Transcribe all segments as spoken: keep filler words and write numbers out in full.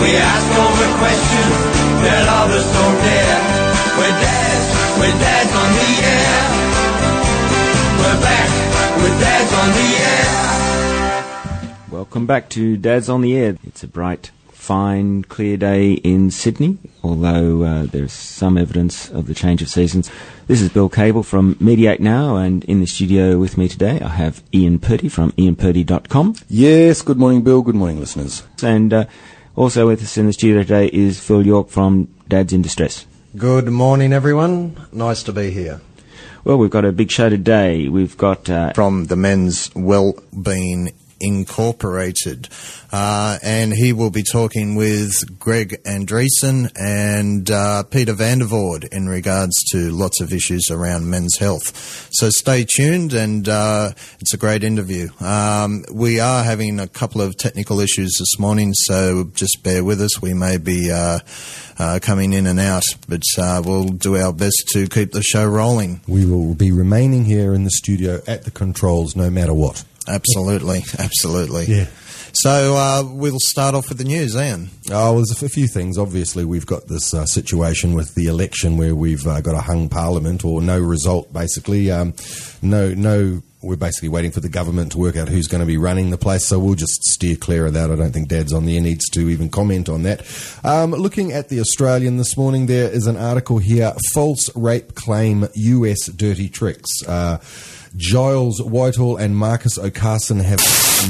We ask all the questions that others don't dare. We're dads, we're dads on the air. We're back with Dads on the Air. Welcome back to Dads on the Air. It's a bright, fine, clear day in Sydney, although uh, there's some evidence of the change of seasons. This is Bill Cable from Mediate Now, and in the studio with me today I have Ian Purdy from ian purdy dot com. Yes, good morning, Bill. Good morning, listeners. And uh, also with us in the studio today is Phil York from Dads in Distress. Good morning, everyone. Nice to be here. Well, we've got a big show today. We've got... Uh, from the Men's Wellbeing Incorporated, uh, and he will be talking with Greg Andreessen and uh, Peter Vandervoort in regards to lots of issues around men's health. So stay tuned, and uh, it's a great interview. Um, we are having a couple of technical issues this morning, so just bear with us. We may be uh, uh, coming in and out, but uh, we'll do our best to keep the show rolling. We will be remaining here in the studio at the controls no matter what. Absolutely, absolutely. Yeah. So uh, we'll start off with the news, Ian. Oh, well, there's a few things. Obviously, we've got this uh, situation with the election where we've uh, got a hung parliament, or no result, basically. Um, no, no. We're basically waiting for the government to work out who's going to be running the place, so we'll just steer clear of that. I don't think Dad's on the air needs to even comment on that. Um, looking at the Australian this morning, there is an article here, False Rape Claim, U S Dirty Tricks. Uh, Giles Whitehall and Marcus O'Carson have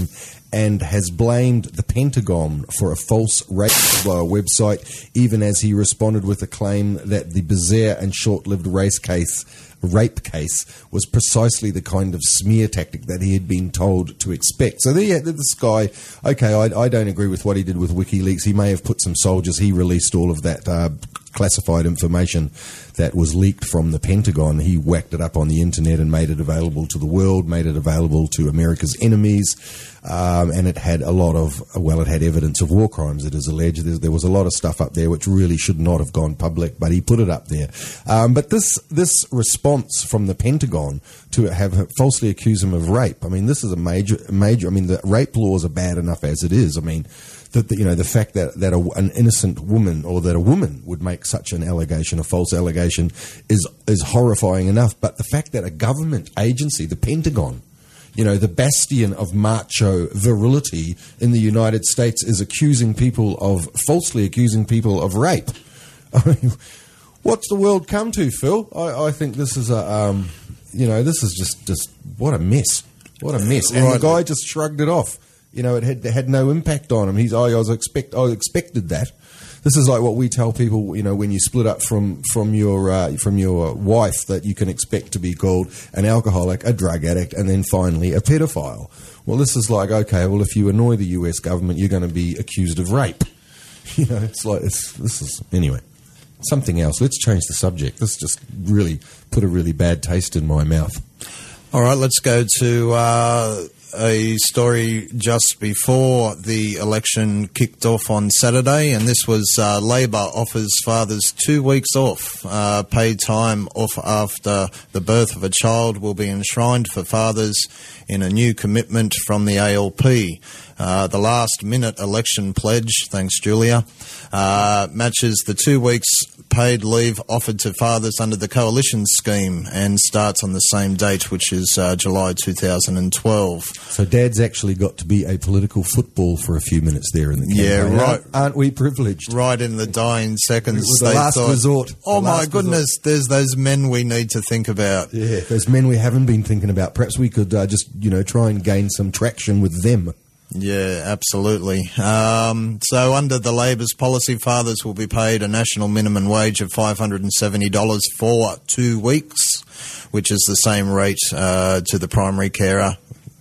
and has blamed the Pentagon for a false rape uh, website, even as he responded with a claim that the bizarre and short-lived race case rape case was precisely the kind of smear tactic that he had been told to expect. So there, this guy, okay, I, I don't agree with what he did with WikiLeaks. He may have put some soldiers, he released all of that uh, classified information that was leaked from the Pentagon. He whacked it up on the internet and made it available to the world, made it available to America's enemies, um, and it had a lot of, well, it had evidence of war crimes, it is alleged. There, there was a lot of stuff up there which really should not have gone public, but he put it up there. Um, but this this response from the Pentagon to have falsely accused him of rape, I mean, this is a major, major, I mean, the rape laws are bad enough as it is. I mean, that the, you know, the fact that, that a, an innocent woman, or that a woman would make such an allegation, a false allegation, is is horrifying enough. But the fact that a government agency, the Pentagon, you know, the bastion of macho virility in the United States, is accusing people of, falsely accusing people of rape. I mean, what's the world come to, Phil? I, I think this is a, um, you know, this is just, just, what a mess. What a mess. And right. The guy just shrugged it off. You know, it had it had no impact on him. He's, I was expect, I expected that. This is like what we tell people, you know, when you split up from from your uh, from your wife, that you can expect to be called an alcoholic, a drug addict, and then finally a pedophile. Well, this is like, okay, well, if you annoy the U S government, you're going to be accused of rape. You know, it's like it's this is anyway. Something else. Let's change the subject. This just really put a really bad taste in my mouth. All right, let's go to uh, a story just before the election kicked off on Saturday, and this was uh, Labor offers fathers two weeks off. Uh, paid time off after the birth of a child will be enshrined for fathers in a new commitment from the A L P. Uh, the last-minute election pledge, thanks Julia, uh, matches the two weeks paid leave offered to fathers under the Coalition scheme and starts on the same date, which is uh, July two thousand twelve. So Dad's actually got to be a political football for a few minutes there in the campaign. Yeah, right. Aren't, aren't we privileged? Right in the dying seconds. It was the they last thought, resort. Oh, The my last goodness, resort. there's those men we need to think about. Yeah, those men we haven't been thinking about. Perhaps we could uh, just, you know, try and gain some traction with them. Yeah, absolutely. Um, so under the Labor's policy, fathers will be paid a national minimum wage of five hundred seventy dollars for two weeks, which is the same rate uh, to the primary carer.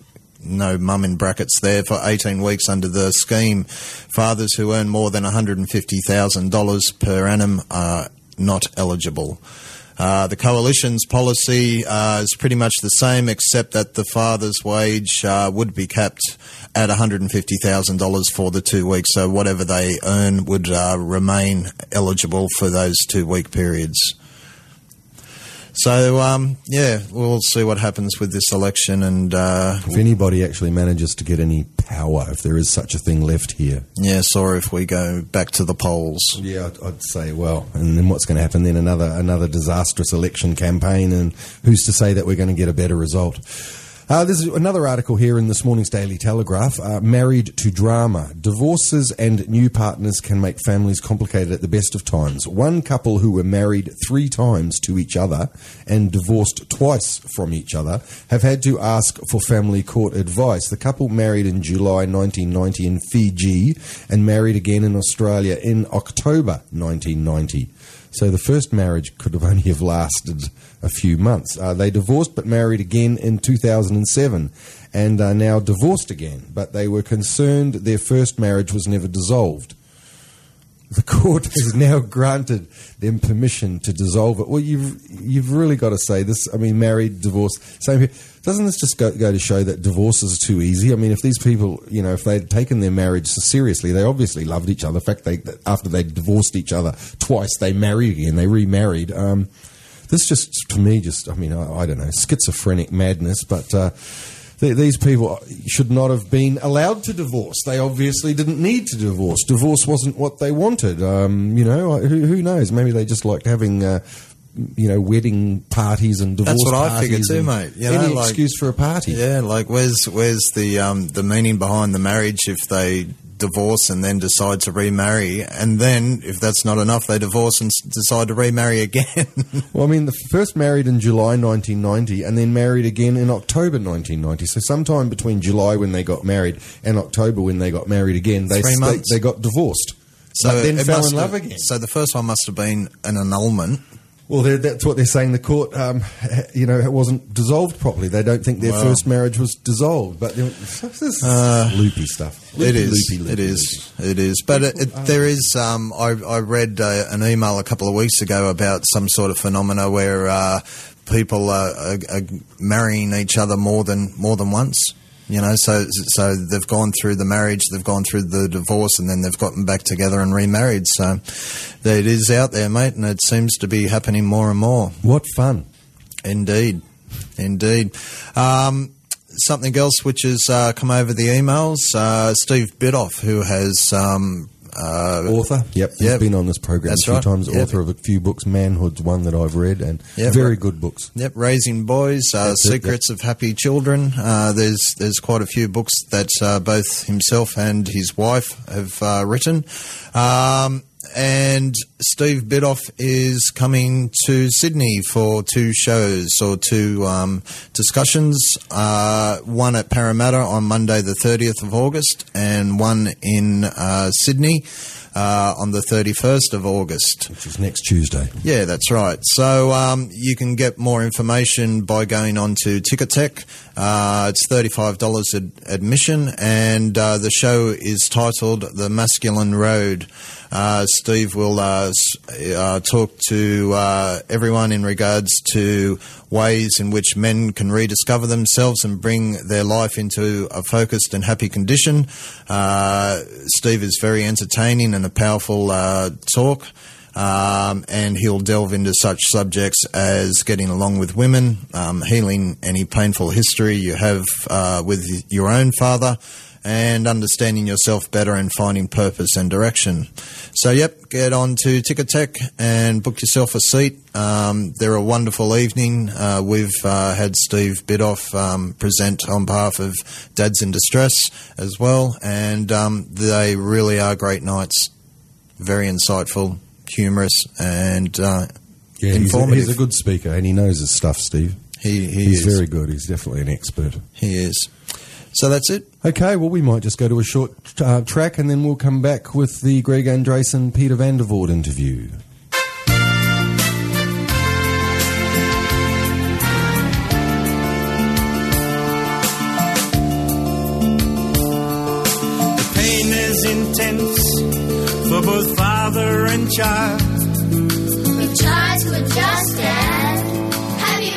No mum in brackets there, for eighteen weeks under the scheme. Fathers who earn more than one hundred fifty thousand dollars per annum are not eligible. Uh, the Coalition's policy uh, is pretty much the same, except that the father's wage uh, would be capped at one hundred fifty thousand dollars for the two weeks. So whatever they earn would uh, remain eligible for those two-week periods. So, um, yeah, we'll see what happens with this election. And uh, if anybody actually manages to get any power, if there is such a thing left here. Yes, or if we go back to the polls. Yeah, I'd, I'd say, well, and then what's going to happen then? Another, another disastrous election campaign, and who's to say that we're going to get a better result? Uh, there's another article here in this morning's Daily Telegraph. Uh, married to drama. Divorces and new partners can make families complicated at the best of times. One couple who were married three times to each other and divorced twice from each other have had to ask for family court advice. The couple married in July nineteen ninety in Fiji and married again in Australia in October nineteen ninety. So the first marriage could have only have lasted a few months. Uh, they divorced but married again in two thousand seven and are now divorced again. But they were concerned their first marriage was never dissolved. The court has now granted them permission to dissolve it. Well, you've you've really got to say this. I mean, married, divorced, same here. Doesn't this just go, go to show that divorces are too easy? I mean, if these people, you know, if they'd taken their marriage seriously, they obviously loved each other. In fact, they after they divorced each other twice, they married again. They remarried. Um, this just, to me, just, I mean, I, I don't know, schizophrenic madness, but uh, th- these people should not have been allowed to divorce. They obviously didn't need to divorce. Divorce wasn't what they wanted. Um, you know, who, who knows? Maybe they just liked having... Uh, you know, wedding parties and divorce parties. That's what parties I figured too, mate. You any know, like, excuse for a party. Yeah, like where's where's the um, the meaning behind the marriage if they divorce and then decide to remarry, and then if that's not enough, they divorce and s- decide to remarry again. Well, I mean, the first married in July nineteen ninety and then married again in October nineteen ninety. So sometime between July when they got married and October when they got married again, they Three they, months. they got divorced. So but then it fell must in love have- again. So the first one must have been an annulment. Well, that's what they're saying. The court, um, you know, it wasn't dissolved properly. They don't think their Well. first marriage was dissolved. But this is Uh, loopy stuff. Loopy, It is. loopy, loopy, it is. It is. But it, it, there is. Um, I, I read uh, an email a couple of weeks ago about some sort of phenomena where uh, people are, are, are marrying each other more than more than once. You know, so so they've gone through the marriage, they've gone through the divorce, and then they've gotten back together and remarried. So it is out there, mate, and it seems to be happening more and more. What fun. Indeed. Indeed. Um, something else which has uh, come over the emails, uh, Steve Bidoff, who has... Um, uh, Author, yep, he's Yep. been on this program That's a few right. times. Yep. Author of a few books. Manhood's one that I've read, and Yep. very good books. Yep, Raising Boys, uh, That's it, Secrets of Happy Children. Uh, there's there's quite a few books that uh, both himself and his wife have uh, written. Um, and Steve Bidoff is coming to Sydney for two shows or two um, discussions, uh, one at Parramatta on Monday the thirtieth of August and one in uh, Sydney uh, on the thirty-first of August. Which is next Tuesday. Yeah, that's right. So um, you can get more information by going on to Ticketek. Uh, it's thirty-five dollars ad- admission, and uh, the show is titled The Masculine Road. Uh, Steve will uh, s- uh, talk to uh, everyone in regards to ways in which men can rediscover themselves and bring their life into a focused and happy condition. Uh, Steve is very entertaining and a powerful uh, talk. Um, and he'll delve into such subjects as getting along with women, um, healing any painful history you have uh, with your own father, and understanding yourself better and finding purpose and direction. So, yep, get on to Ticketek and book yourself a seat. Um, they're a wonderful evening. Uh, we've uh, had Steve Bidoff um, present on behalf of Dads in Distress as well, and um, they really are great nights. Very insightful, humorous, and uh, Yeah, he's a, informative. he's a good speaker, and he knows his stuff, Steve. He, he He's is. very good. He's definitely an expert. He is. So that's it. Okay, well, we might just go to a short uh, track, and then we'll come back with the Greg Andresen, Peter van der Voort interview. The pain is intense for both father and child. We try to adjust and happy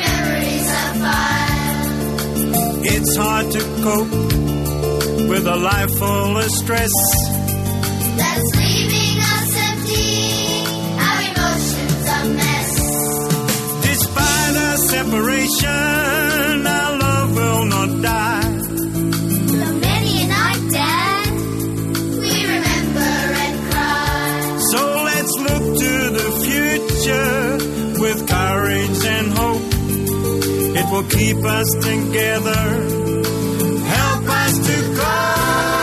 memories are filed. It's hard to cope with a life full of stress. That's leaving us empty, our emotions a mess. Despite separation, our love will not die. The many a night, Dad, we remember and cry. So let's look to the future with courage and hope. It will keep us together, help us to grow.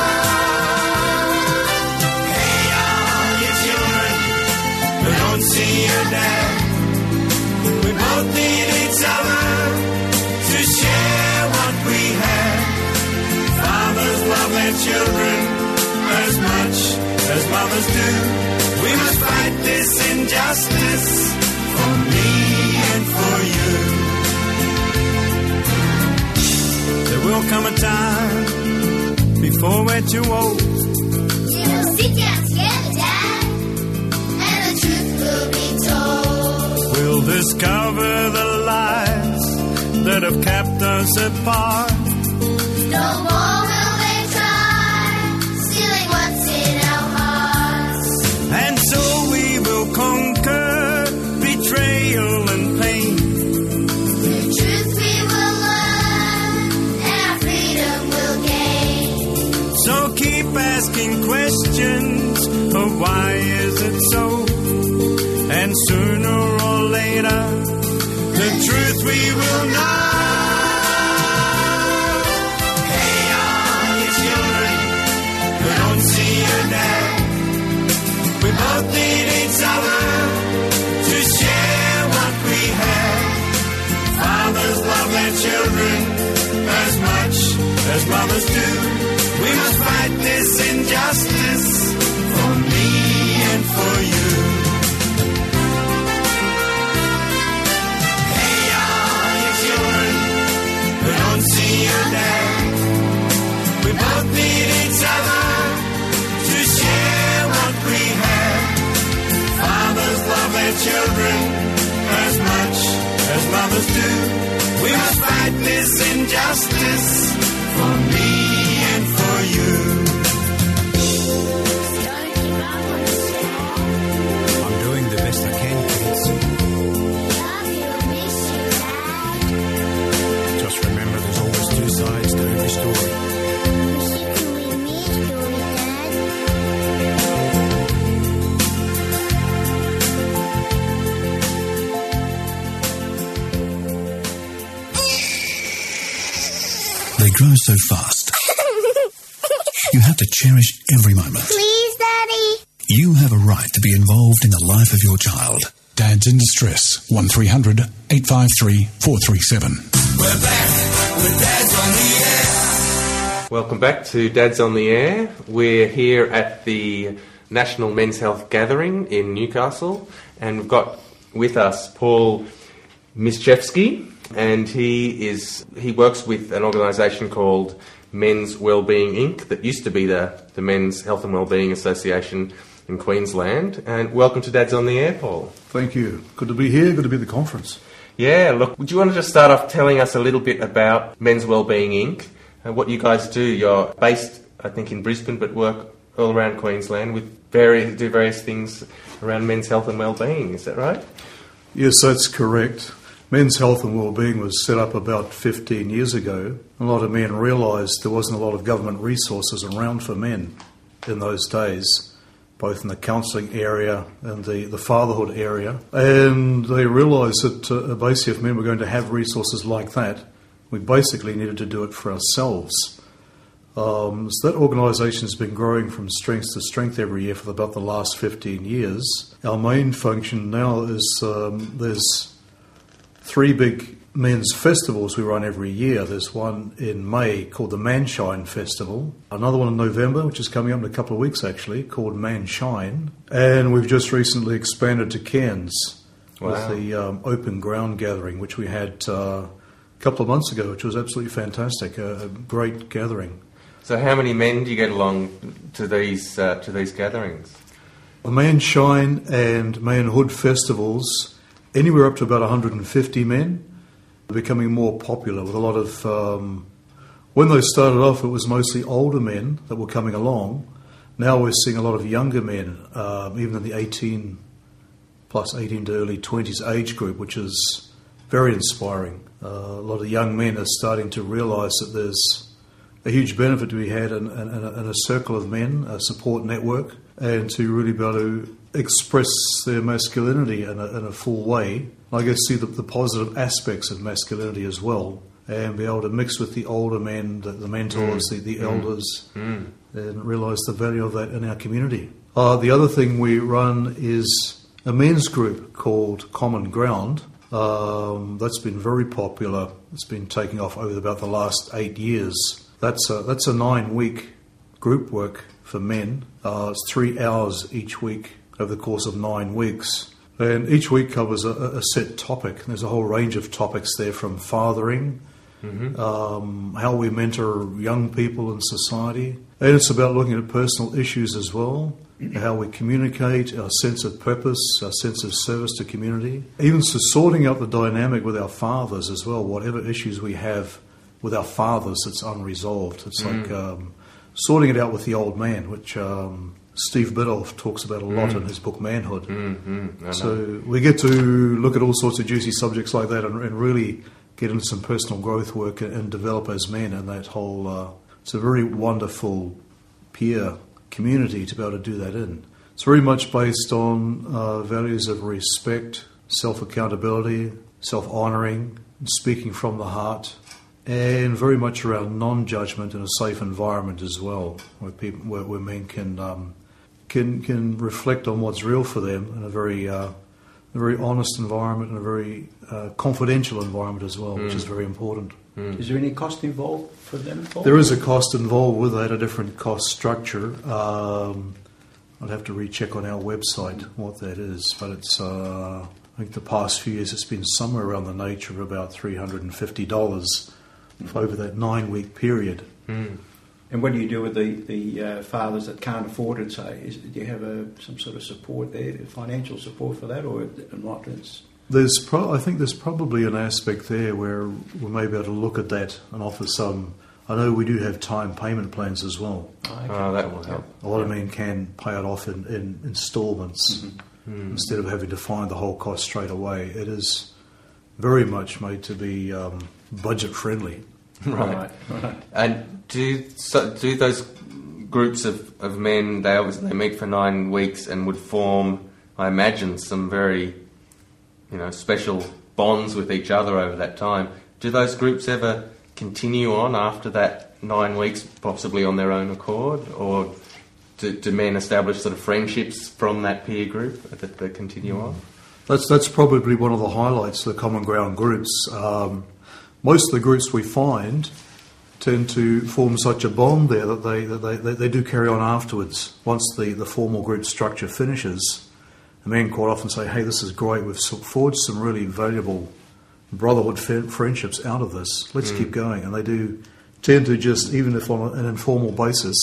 Hey, all you children who don't see your dad, we both need each other to share what we have. Fathers love their children as much as mothers do. We must fight this injustice for me and for you. There will come a time before we're too old. We'll sit down together, Dad, and the truth will be told. We'll discover the lies that have kept us apart. No more will they try stealing what's in our hearts. And so we will conquer betrayal and pain. The truth we will learn, and our freedom will gain. So keep asking questions of why is it so? And sooner or later, the truth we will know. Hey, all you children who don't see your dad, we both need each other to share what we have. Fathers love their children as much as mothers do. We must fight this injustice for me and for you. Hey, all you children who don't see your dad, we both need each other to share what we have. Fathers love their children as much as mothers do. We must fight this injustice for me and for you. Don't give up on us, Dad. I'm doing the best I can, kids. Love you and miss you, Dad. Just remember there's always two sides to every story. Can we meet story, Dad? They grow so fast. You have to cherish every moment. Please, Daddy. You have a right to be involved in the life of your child. Dad's in Distress. one three hundred eight five three four three seven. We're back with Dad's on the Air. Welcome back to Dad's on the Air. We're here at the National Men's Health Gathering in Newcastle, and we've got with us Paul Mischewski, and he is he works with an organisation called Men's Wellbeing Incorporated that used to be the, the Men's Health and Wellbeing Association in Queensland. And welcome to Dad's on the Air, Paul. Thank you. Good to be here. Good to be at the conference. Yeah, look, would you want to just start off telling us a little bit about Men's Wellbeing Incorporated and what you guys do? You're based, I think, in Brisbane, but work all around Queensland with various do various things around men's health and wellbeing. Is that right? Yes, that's correct. Men's Health and Wellbeing was set up about fifteen years ago. A lot of men realised there wasn't a lot of government resources around for men in those days, both in the counselling area and the, the fatherhood area. And they realised that uh, basically if men were going to have resources like that, we basically needed to do it for ourselves. Um, so that organisation has been growing from strength to strength every year for about the last fifteen years. Our main function now is um, there's three big men's festivals we run every year. There's one in May called the Manshine Festival, another one in November, which is coming up in a couple of weeks actually, called Manshine, and we've just recently expanded to Cairns Wow. with the um, Open Ground Gathering, which we had uh, a couple of months ago, which was absolutely fantastic, a, a great gathering. So how many men do you get along to these uh, to these gatherings? The Manshine and Manhood festivals, anywhere up to about one hundred fifty men, are becoming more popular with a lot of... Um, when they started off, it was mostly older men that were coming along. Now we're seeing a lot of younger men, um, even in the eighteen plus eighteen to early twenties age group, which is very inspiring. Uh, a lot of young men are starting to realise that there's a huge benefit to be had in, in, in, a, in a circle of men, a support network, and to really be able to express their masculinity in a, in a full way. I guess see the, the positive aspects of masculinity as well, and be able to mix with the older men, the, the mentors, mm. the, the elders, mm. and realise the value of that in our community. Uh, the other thing we run is a men's group called Common Ground. Um, that's been very popular. It's been taking off over about the last eight years. That's a, that's a nine-week group work for men. Uh, it's three hours each week over the course of nine weeks. And each week covers a, a set topic. There's a whole range of topics there, from fathering, mm-hmm. um, how we mentor young people in society. And it's about looking at personal issues as well, how we communicate, our sense of purpose, our sense of service to community. Even so sorting out the dynamic with our fathers as well, whatever issues we have with our fathers that's unresolved. It's mm. like um, sorting it out with the old man, which um, Steve Biddulph talks about a lot mm. in his book Manhood. Mm-hmm. So we get to look at all sorts of juicy subjects like that and, and really get into some personal growth work and, and develop as men in that whole... Uh, it's a very wonderful peer community to be able to do that in. It's very much based on uh, values of respect, self-accountability, self-honouring, speaking from the heart, and very much around non-judgment in a safe environment as well, where people, where, where men can um, can can reflect on what's real for them in a very uh, a very honest environment and a very uh, confidential environment as well, mm. which is very important. Mm. Is there any cost involved for them? Paul? There is a cost involved with that, a different cost structure. Um, I'd have to recheck on our website what that is, but it's uh, I think the past few years it's been somewhere around the nature of about three hundred fifty dollars mm. over that nine-week period. Mm. And what do you do with the, the uh, fathers that can't afford it, say? Is, do you have a, some sort of support there, financial support for that, or not? It's There's, pro- I think there's probably an aspect there where we may be able to look at that and offer some. I know we do have time payment plans as well. Oh, okay. oh that will help. A lot of men can pay it off in, in instalments mm-hmm. mm. instead of having to find the whole cost straight away. It is very much made to be um, budget friendly. Right. right. And do so, do those groups of, of men? They obviously they meet for nine weeks and would form, I imagine, some very you know, special bonds with each other over that time. Do those groups ever continue on after that nine weeks, possibly on their own accord, or do, do men establish sort of friendships from that peer group that, that continue on? That's that's probably one of the highlights of the Common Ground groups. Um, most of the groups we find tend to form such a bond there that they that they, they, they do carry on afterwards. Once the, the formal group structure finishes, the men quite often say, hey, this is great, we've forged some really valuable brotherhood friendships out of this, let's mm. keep going. And they do tend to just, even if on an informal basis,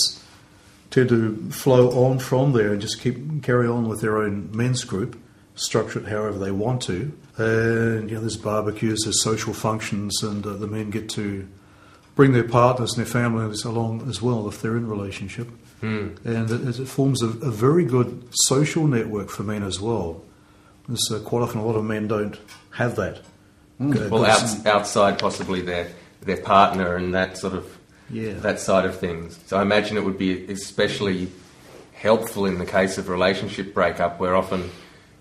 tend to flow on from there and just keep carry on with their own men's group, structure it however they want to. And you know, there's barbecues, there's social functions, and uh, the men get to bring their partners and their families along as well if they're in a relationship. Mm. And it, it forms a, a very good social network for men as well. There's uh, quite often a lot of men don't have that. Mm. Uh, well, out, outside possibly their their partner and that sort of yeah. that side of things. So I imagine it would be especially helpful in the case of relationship breakup, where often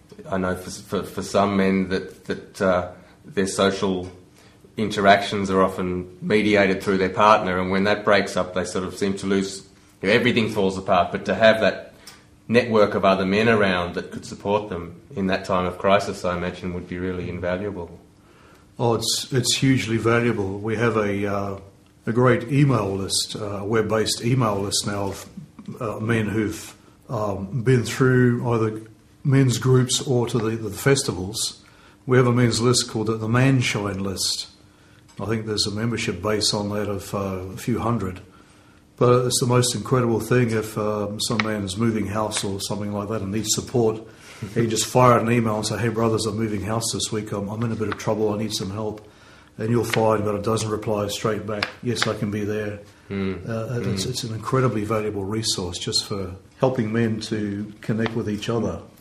I know for for, for some men that that uh, their social interactions are often mediated through their partner, and when that breaks up, they sort of seem to lose. You know, everything falls apart. But to have that network of other men around that could support them in that time of crisis, I imagine, would be really invaluable. Oh, it's it's hugely valuable. We have a uh, a great email list, uh, a web-based email list now of uh, men who've um, been through either men's groups or to the, the festivals. We have a men's list called the, the Manshine list. I think there's a membership base on that of uh, a few hundred. But it's the most incredible thing if um, some man is moving house or something like that and needs support. He just fire an email and say, hey, brothers, I'm moving house this week. I'm, I'm in a bit of trouble. I need some help. And you'll find about a dozen replies straight back. Yes, I can be there. Mm. Uh, it's, mm. it's an incredibly valuable resource just for helping men to connect with each other.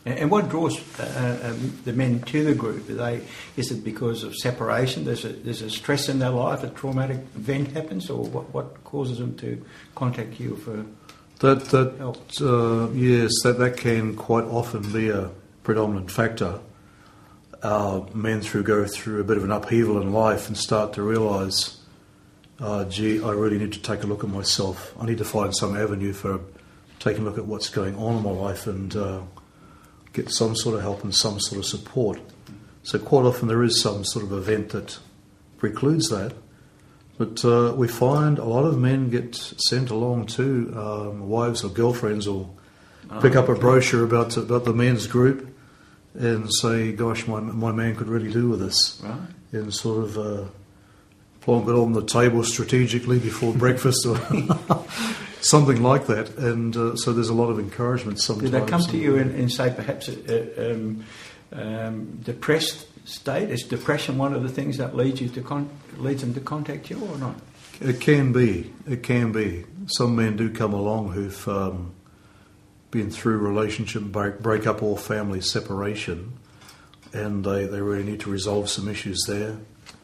And and what draws uh, um, the men to the group? Are they, is it because of separation? There's a, there's a stress in their life, a traumatic event happens, or what, what causes them to contact you for That, that help? uh, yes, that, that can quite often be a predominant factor. Uh, men through go through a bit of an upheaval in life and start to realise, uh, gee, I really need to take a look at myself. I need to find some avenue for taking a look at what's going on in my life and uh, get some sort of help and some sort of support. So quite often there is some sort of event that precludes that. But uh, we find a lot of men get sent along too. Um, wives or girlfriends will Oh, pick up a okay. brochure about about the men's group and say, "Gosh, my my man could really do with this," Right. and sort of uh, plonk it on the table strategically before breakfast or something like that. And uh, so there's a lot of encouragement sometimes. Do they come to you and, and say perhaps uh, um, um, depressed state? Is depression one of the things that leads you to con- leads them to contact you or not? It can be. It can be. Some men do come along who've um, been through relationship break, breakup or family separation, and they, they really need to resolve some issues there.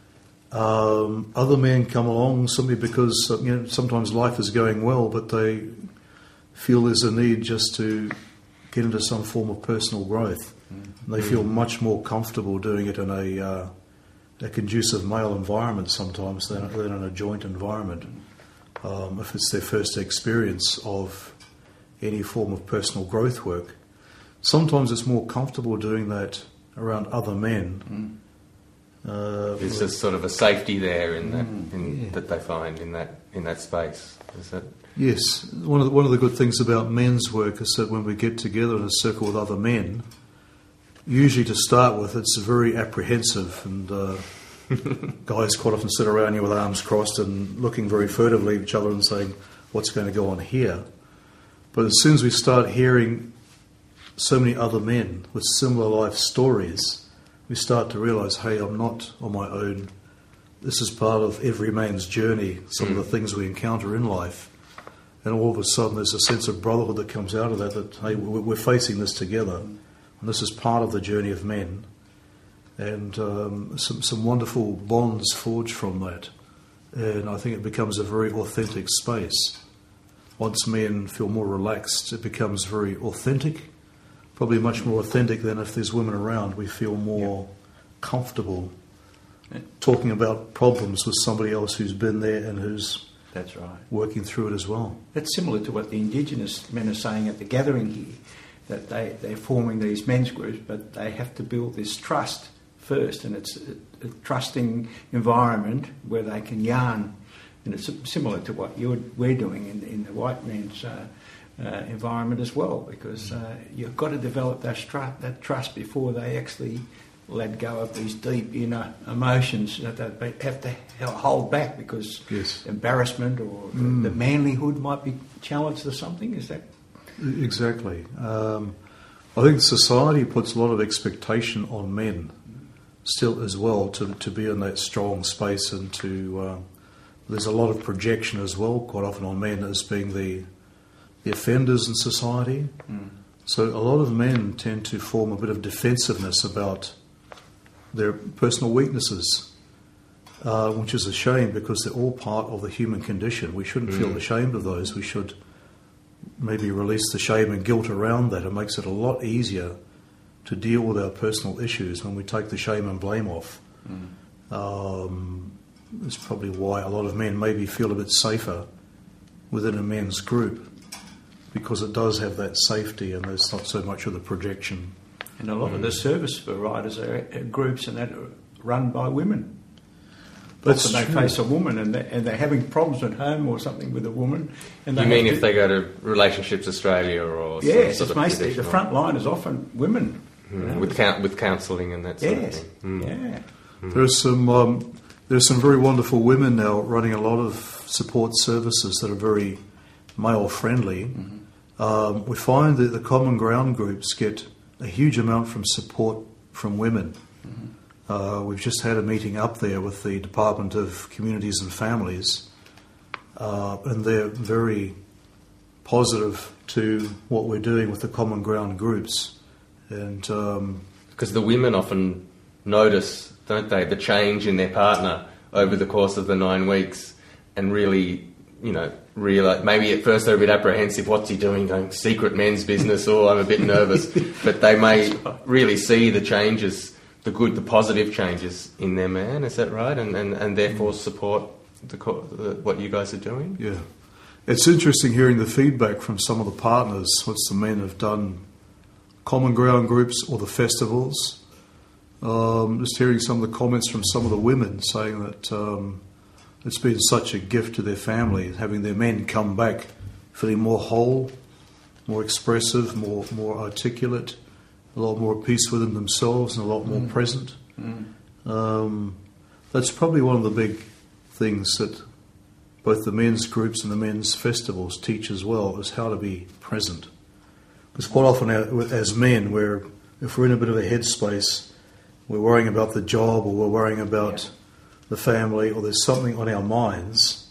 Um, other men come along simply because uh, you know sometimes life is going well, but they feel there's a need just to get into some form of personal growth. Mm-hmm. They feel much more comfortable doing it in a uh, a conducive male environment sometimes than, than in a joint environment. Um, if it's their first experience of any form of personal growth work, sometimes it's more comfortable doing that around other men. Mm. Uh, There's a sort of a safety there in that Mm, in, yeah. that they find in that in that space. Is that Yes, one of the, one of the good things about men's work is that when we get together in a circle with other men, usually to start with, it's very apprehensive, and uh, guys quite often sit around you with arms crossed and looking very furtively at each other and saying, "What's going to go on here?" But as soon as we start hearing so many other men with similar life stories, we start to realise, hey, I'm not on my own. This is part of every man's journey, some of the things we encounter in life. And all of a sudden there's a sense of brotherhood that comes out of that, that, hey, we're facing this together. And this is part of the journey of men. And um, some, some wonderful bonds forged from that. And I think it becomes a very authentic space. Once men feel more relaxed, it becomes very authentic. Probably much more authentic than if there's women around. We feel more comfortable talking about problems with somebody else who's been there and who's That's right. working through it as well. That's similar to what the Indigenous men are saying at the gathering here, that they, they're forming these men's groups, but they have to build this trust first, and it's a, a trusting environment where they can yarn. And it's similar to what you're, we're doing in, in the white men's uh, uh, environment as well, because uh, you've got to develop that, stru- that trust before they actually let go of these deep inner emotions that they have to hold back because Yes. embarrassment or Mm. the manlyhood might be challenged or something. Is that? Exactly. Um, I think society puts a lot of expectation on men still as well to, to be in that strong space, and to uh, there's a lot of projection as well quite often on men as being the the offenders in society. Mm. So a lot of men tend to form a bit of defensiveness about their personal weaknesses, uh, which is a shame because they're all part of the human condition. We shouldn't feel ashamed of those. We should maybe release the shame and guilt around that. It makes it a lot easier to deal with our personal issues when we take the shame and blame off. Mm. Um, it's probably why a lot of men maybe feel a bit safer within a men's group, because it does have that safety and there's not so much of the projection. And a lot mm. of the service providers are uh, groups and that are run by women. That's Often they true. face a woman and they're, and they're having problems at home or something with a woman. And you they mean have if to- they go to Relationships Australia or some Yes, sort it's of mostly the traditional- front line is often women. you Mm, know. with coun with counselling and that sort Yes, of thing. Mm. yeah. There's some um, there's some very wonderful women now running a lot of support services that are very male friendly. Mm-hmm. Um, we find that the common ground groups get a huge amount from support from women. Mm-hmm. Uh, we've just had a meeting up there with the Department of Communities and Families, uh, and they're very positive to what we're doing with the common ground groups. And um, because the women often notice, don't they, the change in their partner over the course of the nine weeks, and really, you know, realize maybe at first they're a bit apprehensive. What's he doing? Going secret men's business? Or I'm a bit nervous. But they may really see the changes, the good, the positive changes in their man. Is that right? And and, and therefore support the, the what you guys are doing. Yeah, it's interesting hearing the feedback from some of the partners. Once the men have done common ground groups or the festivals. Um, just hearing some of the comments from some of the women saying that um, it's been such a gift to their family, having their men come back feeling more whole, more expressive, more more articulate, a lot more at peace within themselves and a lot more mm. present. Mm. Um, that's probably one of the big things that both the men's groups and the men's festivals teach as well, is how to be present. Because quite often as men, we're, if we're in a bit of a headspace, we're worrying about the job or we're worrying about yeah. the family, or there's something on our minds,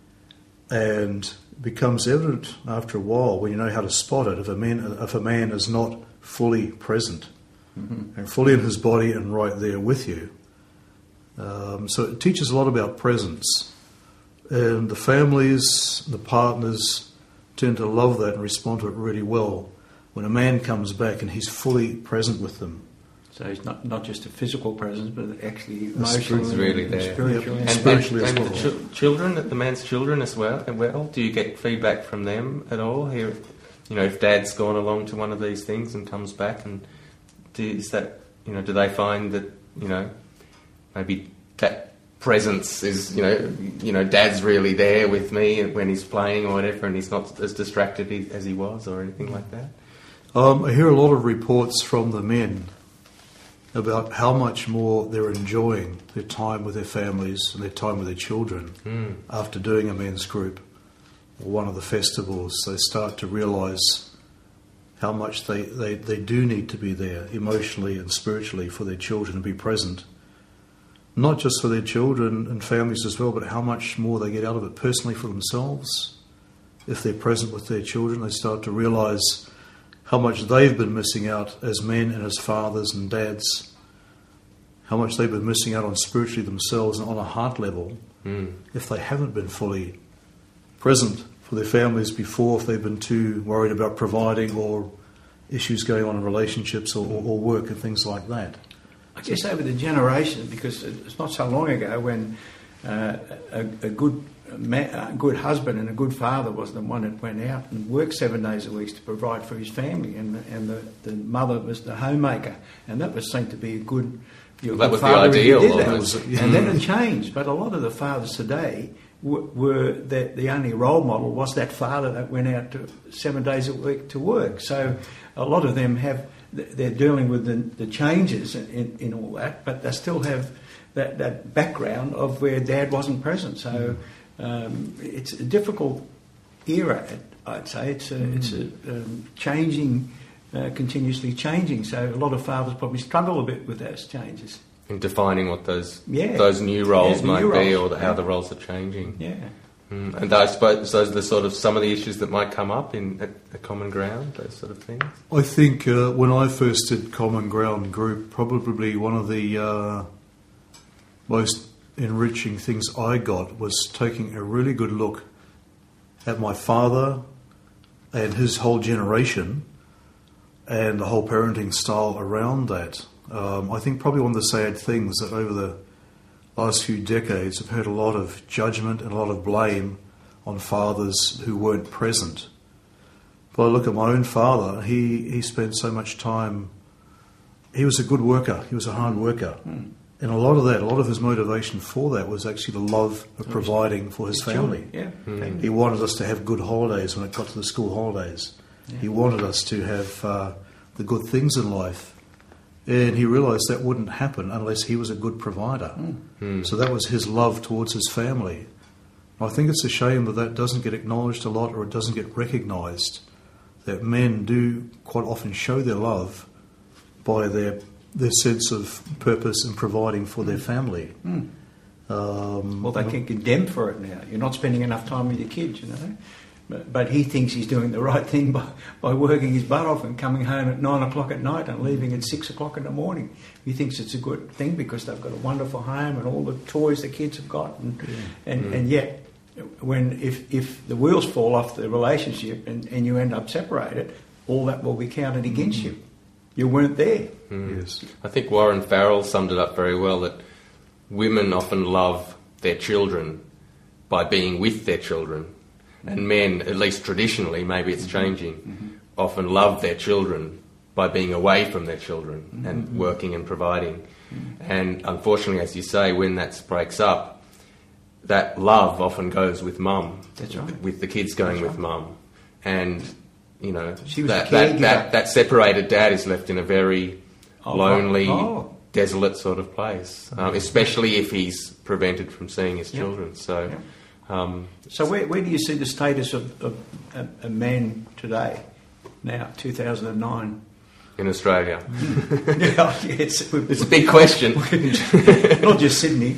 and it becomes evident after a while when you know how to spot it if a man, if a man is not fully present mm-hmm. and fully in his body and right there with you. Um, so it teaches a lot about presence, and the families, the partners tend to love that and respond to it really well when a man comes back and he's fully present with them. So he's not, not just a physical presence, but actually emotionally, really there. spiritually, and, spiritually and, as and well. the ch- children, the man's children as well. Well, do you get feedback from them at all? Here, you know, if Dad's gone along to one of these things and comes back, and do, is that, you know, do they find that, you know, maybe that presence is, you know, you know, Dad's really there with me when he's playing or whatever, and he's not as distracted as he was or anything like that? Um, I hear a lot of reports from the men about how much more they're enjoying their time with their families and their time with their children mm. after doing a men's group or one of the festivals. They start to realise how much they, they, they do need to be there emotionally and spiritually for their children and be present. Not just for their children and families as well, but how much more they get out of it personally for themselves. If they're present with their children, they start to realise how much they've been missing out as men and as fathers and dads, how much they've been missing out on spiritually themselves and on a heart level mm. if they haven't been fully present for their families before, if they've been too worried about providing or issues going on in relationships or, or, or work and things like that. I guess over the generation, because it's not so long ago when uh, a, a good a good husband and a good father was the one that went out and worked seven days a week to provide for his family, and the, and the, the mother was the homemaker, and that was seen to be a good. Well, that was the ideal. Did that. Was, yeah. And then it changed. But a lot of the fathers today were, were the, the only role model was that father that went out to seven days a week to work. So a lot of them have they're dealing with the, the changes in, in all that, but they still have that, that background of where Dad wasn't present. So. Um, it's a difficult era, I'd say. It's a, mm. it's a um, changing, uh, continuously changing. So a lot of fathers probably struggle a bit with those changes. In defining what those yeah. those new roles yeah, might new be, roles. or the, how the roles are changing. Yeah. Mm. And I suppose those are the sort of some of the issues that might come up in at, at Common Ground, those sort of things. I think uh, when I first did Common Ground Group, probably one of the uh, most enriching things I got was taking a really good look at my father and his whole generation and the whole parenting style around that. Um, I think probably one of the sad things that over the last few decades I've heard a lot of judgment and a lot of blame on fathers who weren't present. But I look at my own father, he, he spent so much time, he was a good worker, he was a hard worker. Mm. And a lot of that, a lot of his motivation for that was actually the love of providing for his family. Yeah. Mm. He wanted us to have good holidays when it got to the school holidays. Yeah. He wanted us to have uh, the good things in life. And he realised that wouldn't happen unless he was a good provider. Mm. Mm. So that was his love towards his family. I think it's a shame that that doesn't get acknowledged a lot, or it doesn't get recognised, that men do quite often show their love by their their sense of purpose in providing for their family. Mm. Um, well, they get condemned for it now. You're not spending enough time with your kids, you know. But, but he thinks he's doing the right thing by, by working his butt off and coming home at nine o'clock at night and leaving at six o'clock in the morning. He thinks it's a good thing because they've got a wonderful home and all the toys the kids have got. And, yeah. and, mm. and yet, when if, if the wheels fall off the relationship and, and you end up separated, all that will be counted against mm. you. You weren't there. Mm. Yes. I think Warren Farrell summed it up very well, that women often love their children by being with their children. And men, at least traditionally, maybe it's changing, mm-hmm. often love their children by being away from their children mm-hmm. and working and providing. Mm-hmm. And unfortunately, as you say, when that breaks up, that love often goes with mum. That's right. With the kids going That's with right. mum. And, you know, she was that, a that, that, that separated dad is left in a very oh, lonely, oh. desolate sort of place, um, especially if he's prevented from seeing his yep. children. So... Yep. Um, so where, where do you see the status of, of a, a man today, now, two thousand nine? In Australia? yeah, yes. It's a big question. Not just Sydney.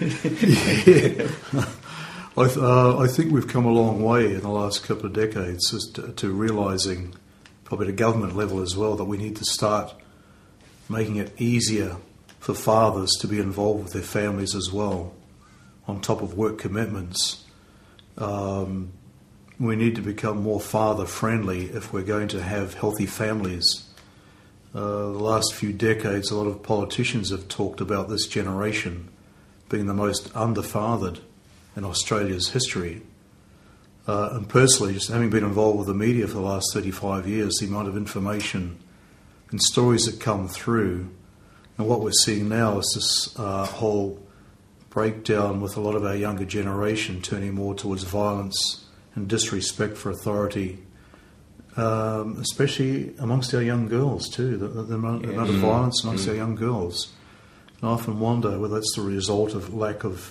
yeah. I, th- uh, I think we've come a long way in the last couple of decades as to, to realising, probably at a government level as well, that we need to start making it easier for fathers to be involved with their families as well, on top of work commitments. Um, we need to become more father-friendly if we're going to have healthy families. Uh, the last few decades, a lot of politicians have talked about this generation being the most under-fathered in Australia's history. Uh, and personally, just having been involved with the media for the last thirty-five years, the amount of information and stories that come through, and what we're seeing now is this uh, whole breakdown with a lot of our younger generation turning more towards violence and disrespect for authority, um, especially amongst our young girls too, the, the amount, yeah. amount of violence amongst mm. our young girls. And I often wonder whether that's the result of lack of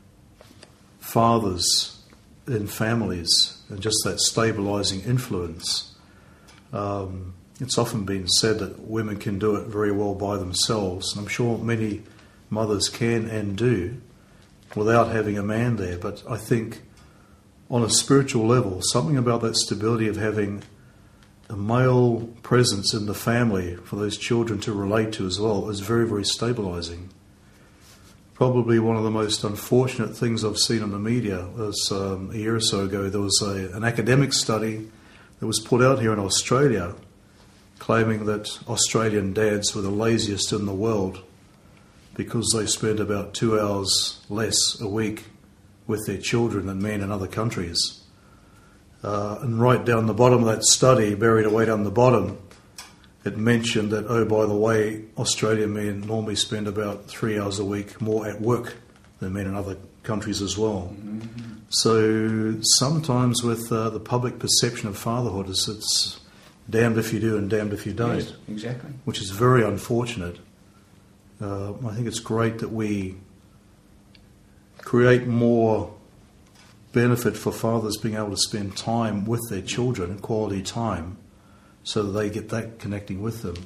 fathers in families and just that stabilising influence. Um, it's often been said that women can do it very well by themselves, and I'm sure many mothers can and do, without having a man there. But I think on a spiritual level, something about that stability of having a male presence in the family for those children to relate to as well is very, very stabilising. Probably one of the most unfortunate things I've seen in the media was um, a year or so ago, there was a, an academic study that was put out here in Australia claiming that Australian dads were the laziest in the world because they spend about two hours less a week with their children than men in other countries. Uh, and right down the bottom of that study, buried away down the bottom, it mentioned that, oh, by the way, Australian men normally spend about three hours a week more at work than men in other countries as well. Mm-hmm. So sometimes with uh, the public perception of fatherhood, is it's damned if you do and damned if you don't. Yes, exactly. Which is very unfortunate. Uh, I think it's great that we create more benefit for fathers being able to spend time with their children, quality time, so that they get that connecting with them.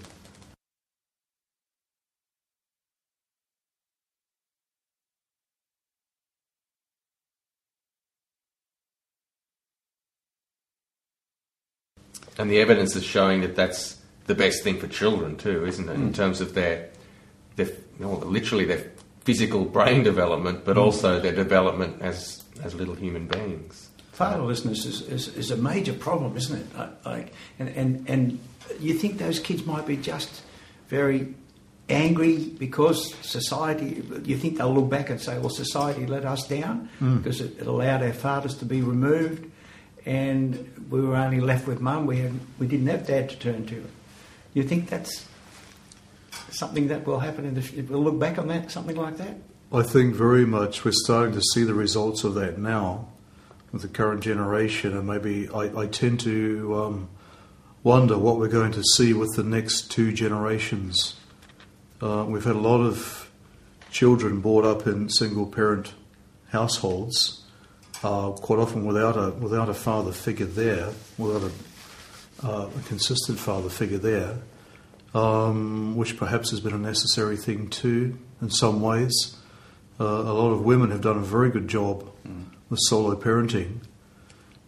And the evidence is showing that that's the best thing for children too, isn't it? Mm. In terms of their, their you know, literally their physical brain development, but mm. also their development as as little human beings. Fatherlessness is, is, is a major problem, isn't it? Like, and, and and you think those kids might be just very angry because society, you think they'll look back and say, well, society let us down mm. because it, it allowed our fathers to be removed and we were only left with mum. We had, we didn't have dad to turn to. You think that's something that will happen in the future? We'll look back on that, something like that? I think very much we're starting to see the results of that now with the current generation, and maybe I, I tend to um, wonder what we're going to see with the next two generations. Uh, we've had a lot of children brought up in single-parent households, uh, quite often without a without a father figure there, without a, uh, a consistent father figure there, um, which perhaps has been a necessary thing too in some ways. Uh, a lot of women have done a very good job mm. with solo parenting,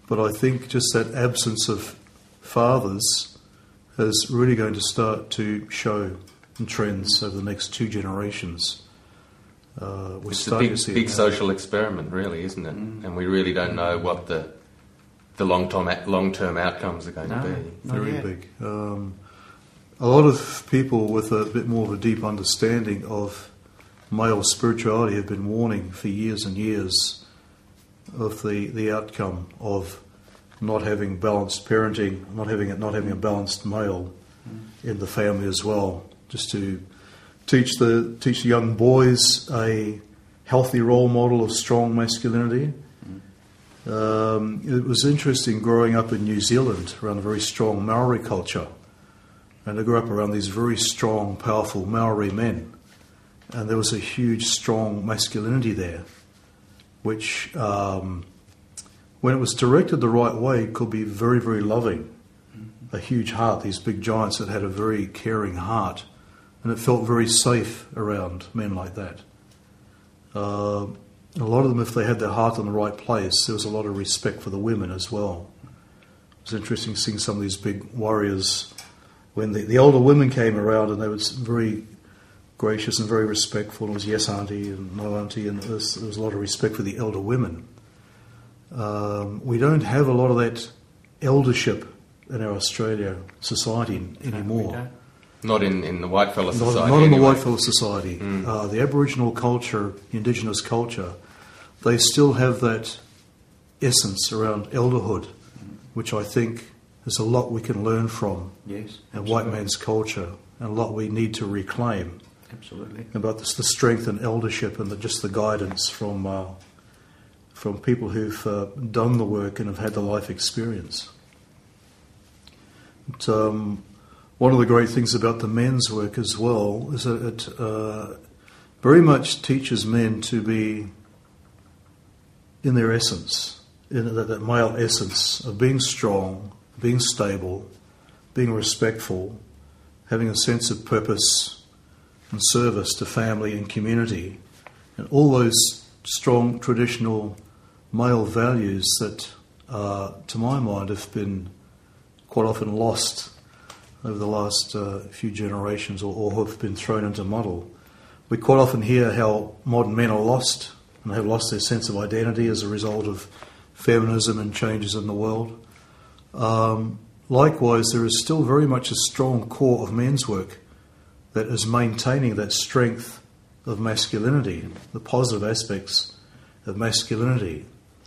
But I think just that absence of fathers is really going to start to show in trends over the next two generations. Uh, we're it's a starting big, to see big it now. social experiment, really, isn't it? Mm. And we really don't know what the the long term long term outcomes are going No. to be. Not Very yet. big. Um, a lot of people with a bit more of a deep understanding of male spirituality have been warning for years and years of the, the outcome of not having balanced parenting, not having it, not having a balanced male in the family as well. Just to teach the teach young boys a healthy role model of strong masculinity. Um, it was interesting growing up in New Zealand around a very strong Maori culture, and I grew up around these very strong, powerful Maori men, and there was a huge, strong masculinity there, which, um, when it was directed the right way, could be very, very loving. A huge heart, these big giants that had a very caring heart, and it felt very safe around men like that. Uh, a lot of them, if they had their heart in the right place, there was a lot of respect for the women as well. It was interesting seeing some of these big warriors when the, the older women came around, and they were very gracious and very respectful. It was yes auntie and no auntie, and there was, there was a lot of respect for the elder women. Um, we don't have a lot of that eldership in our Australia society anymore. don't. Not in, in the white fella Not, society. not in the anyway. whitefella society. Mm. Uh, the Aboriginal culture, the Indigenous culture, they still have that essence around elderhood, which I think there's a lot we can learn from Yes. in white absolutely. man's culture, and a lot we need to reclaim Absolutely. about this, the strength and eldership and the, just the guidance from uh, from people who've uh, done the work and have had the life experience. But, um, one of the great things about the men's work as well is that it uh, very much teaches men to be in their essence, in that, that male essence of being strong, being stable, being respectful, having a sense of purpose and service to family and community, and all those strong traditional male values that, uh, to my mind, have been quite often lost over the last uh, few generations, or, or have been thrown into muddle. We quite often hear how modern men are lost and have lost their sense of identity as a result of feminism and changes in the world. Um, likewise, there is still very much a strong core of men's work that is maintaining that strength of masculinity, the positive aspects of masculinity.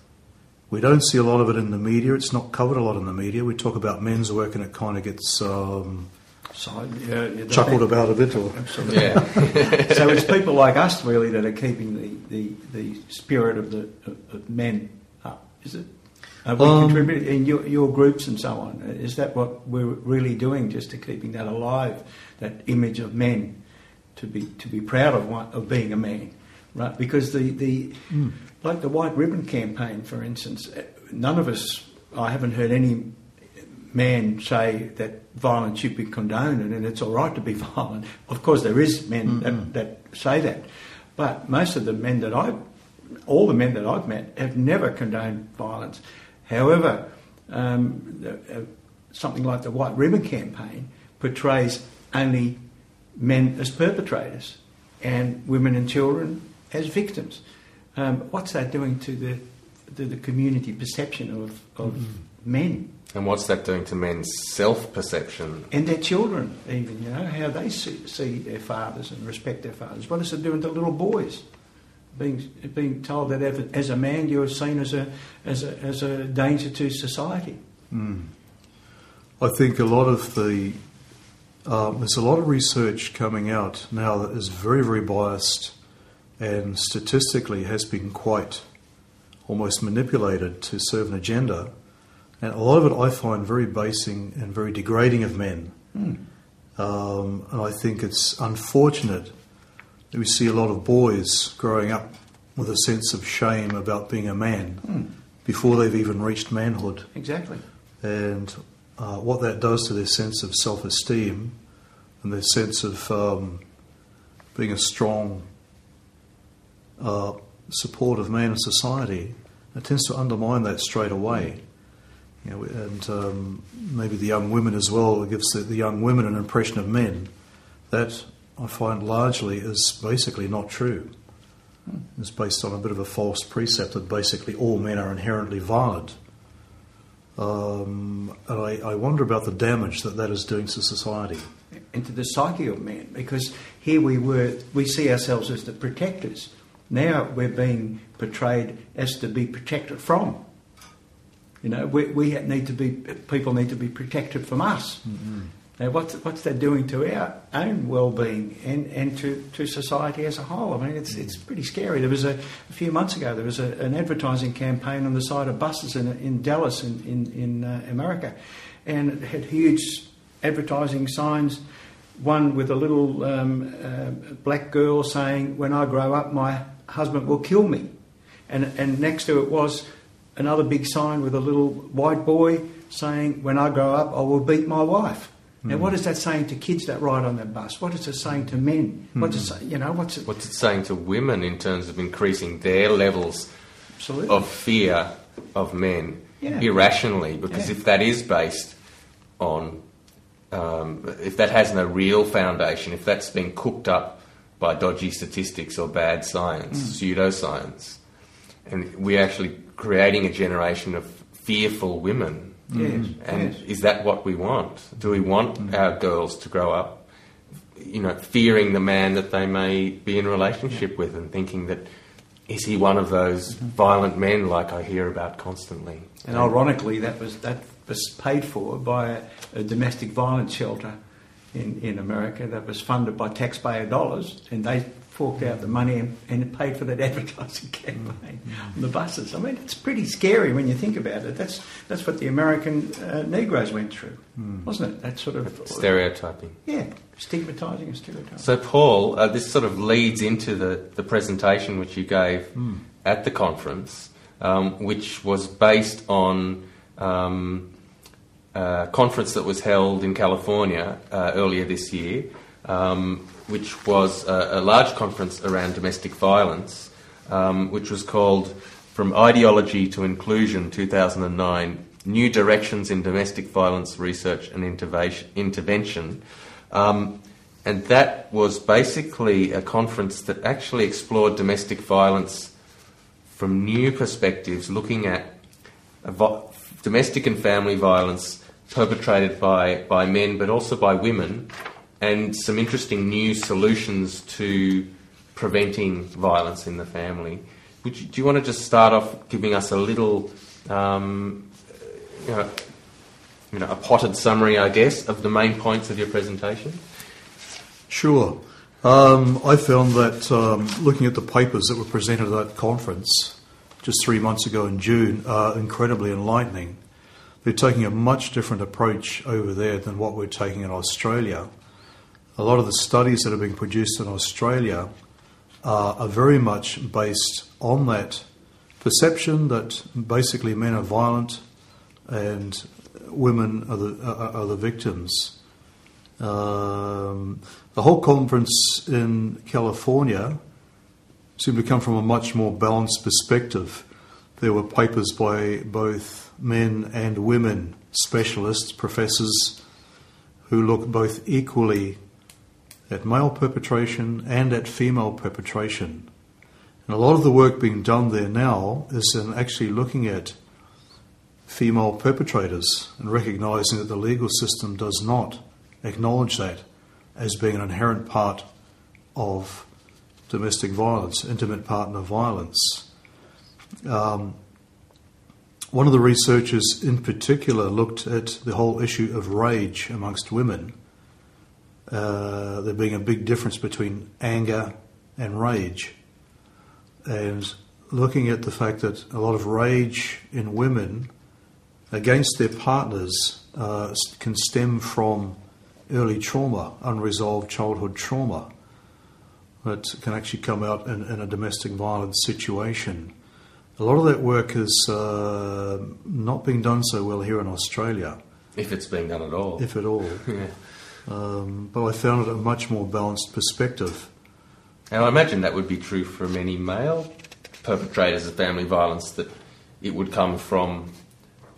We don't see a lot of it in the media. It's not covered a lot in the media. We talk about men's work and it kind of gets um, So, yeah, yeah, chuckled about a bit. Or Absolutely. Yeah. So it's people like us really that are keeping the, the, the spirit of the of, of men up, is it? Are we Um, contributing in your, your groups and so on? Is that what we're really doing, just to keeping that alive, that image of men, to be to be proud of one, of being a man, right? Because the, the Mm. like the White Ribbon campaign, for instance, none of us, I haven't heard any man say that violence should be condoned and it's all right to be violent. Of course, there is men that, that say that, but most of the men that I, all the men that I've met, have never condoned violence. However, um, the, uh, something like the White Ribbon campaign portrays only men as perpetrators and women and children as victims. Um, what's that doing to the to the community perception of, of mm. men? And what's that doing to men's self-perception? And their children, even, you know, how they see, see their fathers and respect their fathers. What is it doing to little boys? Being being told that as a man you're seen as a as a as a danger to society. Mm. I think a lot of the um, there's a lot of research coming out now that is very very biased, and statistically has been quite almost manipulated to serve an agenda, and a lot of it I find very basing and very degrading of men. Mm. Um, and I think it's unfortunate. We see a lot of boys growing up with a sense of shame about being a man mm. before they've even reached manhood. Exactly. And uh, what that does to their sense of self-esteem and their sense of um, being a strong, uh, supportive man in society, it tends to undermine that straight away. You know, and um, maybe the young women as well, it gives the, the young women an impression of men that I find largely is basically not true. It's based on a bit of a false precept that basically all men are inherently violent. Um, and I, I wonder about the damage that that is doing to society. Into the psyche of men, because here we were, we see ourselves as the protectors. Now we're being portrayed as to be protected from. You know, we, we need to be, people need to be protected from us. Mm-hmm. Now, what's, what's that doing to our own well-being and, and to, to society as a whole? I mean, it's it's pretty scary. There was a, a few months ago, there was a, an advertising campaign on the side of buses in, in Dallas in, in, in uh, America, and it had huge advertising signs, one with a little um, uh, black girl saying, "When I grow up, my husband will kill me." And, and next to it was another big sign with a little white boy saying, "When I grow up, I will beat my wife." Now, what is that saying to kids that ride on that bus? What is it saying to men? What's it say, you know? What's it? What's it saying to women in terms of increasing their levels Absolutely. of fear of men Yeah. irrationally? Because Yeah. if that is based on, um, if that has no real foundation, if that's been cooked up by dodgy statistics or bad science, mm. pseudoscience, and we're actually creating a generation of fearful women. Yes, and yes. is that what we want? Do we want mm. our girls to grow up, you know, fearing the man that they may be in a relationship with and thinking that, is he one of those mm-hmm. violent men like I hear about constantly? And ironically, that was that was paid for by a, a domestic violence shelter in, in America that was funded by taxpayer dollars, and they forked out the money and, and paid for that advertising campaign mm. on the buses. I mean, it's pretty scary when you think about it. That's that's what the American uh, Negroes went through, mm. wasn't it? That sort of stereotyping. Yeah, stigmatising and stereotyping. So, Paul, uh, this sort of leads into the, the presentation which you gave mm. at the conference, um, which was based on um, a conference that was held in California uh, earlier this year, um, which was a, a large conference around domestic violence, um, which was called From Ideology to Inclusion two thousand nine, New Directions in Domestic Violence Research and Intervention. Um, and that was basically a conference that actually explored domestic violence from new perspectives, looking at vo- domestic and family violence perpetrated by, by men, but also by women, and some interesting new solutions to preventing violence in the family. Would you, do you want to just start off giving us a little, um, you know, you know, a potted summary, I guess, of the main points of your presentation? Sure. Um, I found that um, looking at the papers that were presented at that conference just three months ago in June are incredibly enlightening. They're taking a much different approach over there than what we're taking in Australia. A lot of the studies that are being produced in Australia uh, are very much based on that perception that basically men are violent and women are the, are, are the victims. Um, the whole conference in California seemed to come from a much more balanced perspective. There were papers by both men and women, specialists, professors, who look both equally at male perpetration and at female perpetration. And a lot of the work being done there now is in actually looking at female perpetrators and recognising that the legal system does not acknowledge that as being an inherent part of domestic violence, intimate partner violence. Um, one of the researchers in particular looked at the whole issue of rage amongst women. Uh, there being a big difference between anger and rage, and looking at the fact that a lot of rage in women against their partners uh, can stem from early trauma, unresolved childhood trauma, that can actually come out in, in a domestic violence situation. A lot of that work is uh, not being done so well here in Australia. If it's being done at all. If at all. Yeah. Um, but I found it a much more balanced perspective. And I imagine that would be true for many male perpetrators of family violence, that it would come from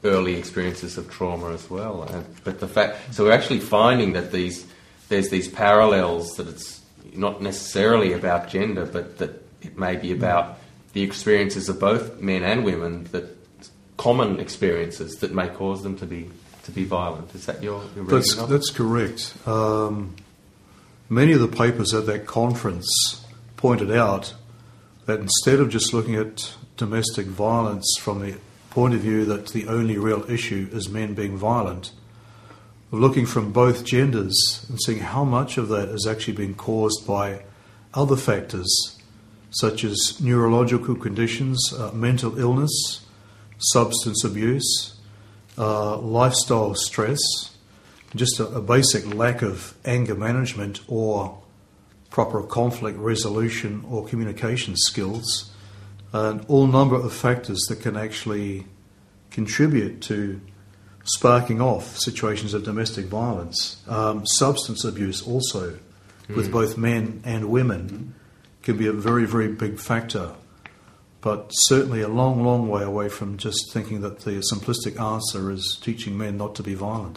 early experiences of trauma as well. And, but the fact, so we're actually finding that these there's these parallels, that it's not necessarily about gender, but that it may be about the experiences of both men and women, that common experiences that may cause them to be to be violent. Is that your, your reading That's, of it? that's correct. Um, many of the papers at that conference pointed out that instead of just looking at domestic violence from the point of view that the only real issue is men being violent, looking from both genders and seeing how much of that is actually being caused by other factors such as neurological conditions, uh, mental illness, substance abuse, uh, lifestyle stress, just a, a basic lack of anger management or proper conflict resolution or communication skills, and all number of factors that can actually contribute to sparking off situations of domestic violence. Um, substance abuse also, mm. with both men and women, can be a very, very big factor. But certainly a long, long way away from just thinking that the simplistic answer is teaching men not to be violent.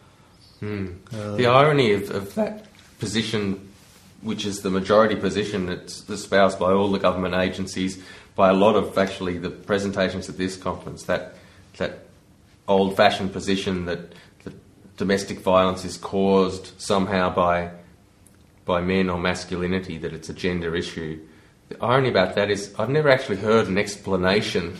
Mm. Uh, the irony of, of that position, which is the majority position that's espoused by all the government agencies, by a lot of actually the presentations at this conference, that that old-fashioned position that, that domestic violence is caused somehow by by men or masculinity, that it's a gender issue. The irony about that is I've never actually heard an explanation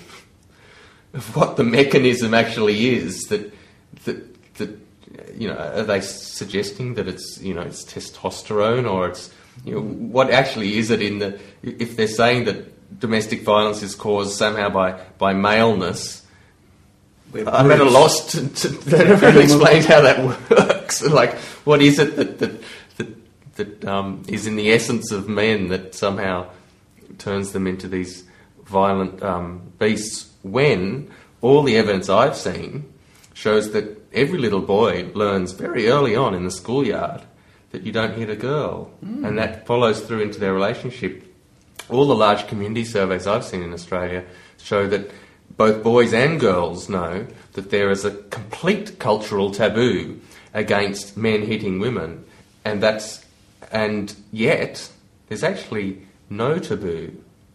of what the mechanism actually is. That that that you know, are they suggesting that it's you know it's testosterone, or it's you know what actually is it in the, if they're saying that domestic violence is caused somehow by by maleness? I'm at a loss to, to they never really explained how that works. Like, what is it that that that, that um, is in the essence of men that somehow turns them into these violent um, beasts, when all the evidence I've seen shows that every little boy learns very early on in the schoolyard that you don't hit a girl, mm. and that follows through into their relationship. All the large community surveys I've seen in Australia show that both boys and girls know that there is a complete cultural taboo against men hitting women, and that's and yet there's actually no taboo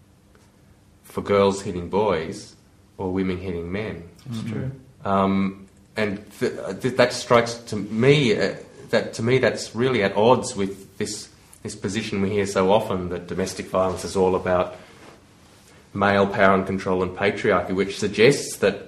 for girls hitting boys or women hitting men. That's mm-hmm. true. Um, and th- th- that strikes to me uh, that to me that's really at odds with this this position we hear so often, that domestic violence is all about male power and control and patriarchy, which suggests that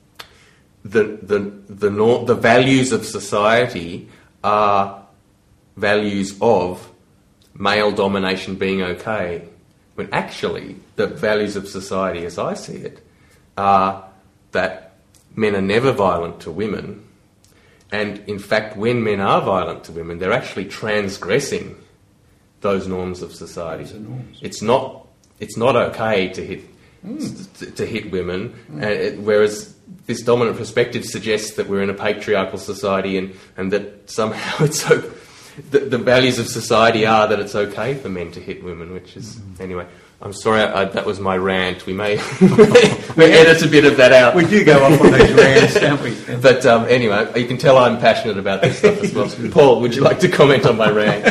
the the the nor- the values of society are values of male domination being okay, when actually the values of society, as I see it, are that men are never violent to women, and in fact when men are violent to women, they're actually transgressing those norms of society. Norms. It's not it's not okay to hit mm. to, to hit women, mm. uh, it, whereas this dominant perspective suggests that we're in a patriarchal society, and, and that somehow it's so, the, the values of society are that it's okay for men to hit women, which is mm. anyway. I'm sorry, I, I, that was my rant. We may we edit a bit of that out. We do go off on those rants, don't we? But um, anyway, you can tell I'm passionate about this stuff as well. Paul, would you like to comment on my rant?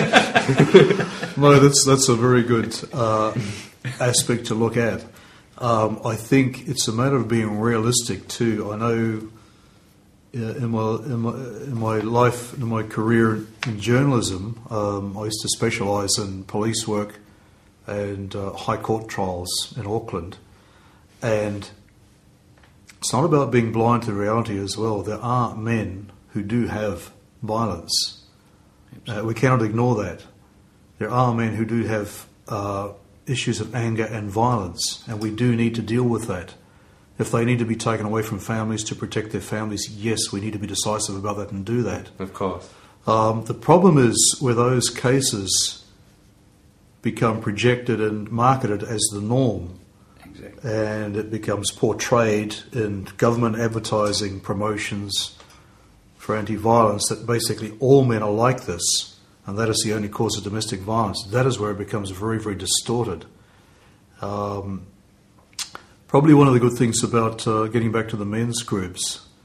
No, that's that's a very good uh, aspect to look at. Um, I think it's a matter of being realistic too. I know uh, in my in my in my life, in my career in journalism, um, I used to specialise in police work and uh, high court trials in Auckland, and it's not about being blind to reality as well. There are men who do have violence. Uh, we cannot ignore that. There are men who do have uh, issues of anger and violence, and we do need to deal with that. If they need to be taken away from families to protect their families, yes, we need to be decisive about that and do that. Of course. Um, the problem is where those cases become projected and marketed as the norm. Exactly. And it becomes portrayed in government advertising promotions for anti-violence that basically all men are like this, and that is the only cause of domestic violence. That is where it becomes very, very distorted. Um, probably one of the good things about uh, getting back to the men's groups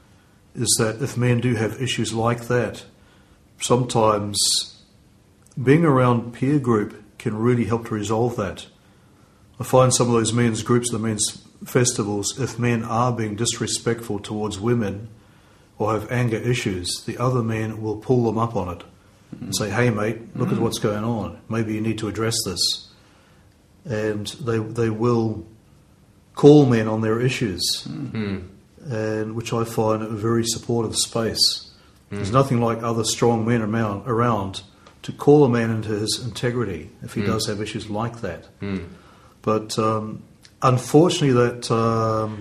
is that if men do have issues like that, sometimes being around peer group can really help to resolve that. I find some of those men's groups, the men's festivals, if men are being disrespectful towards women or have anger issues, the other men will pull them up on it and say, hey mate, look at what's going on. Maybe you need to address this. And they they will call men on their issues, Mm. and which I find a very supportive space. There's nothing like other strong men around, around to call a man into his integrity if he Mm. does have issues like that. Mm. But um, unfortunately, that um,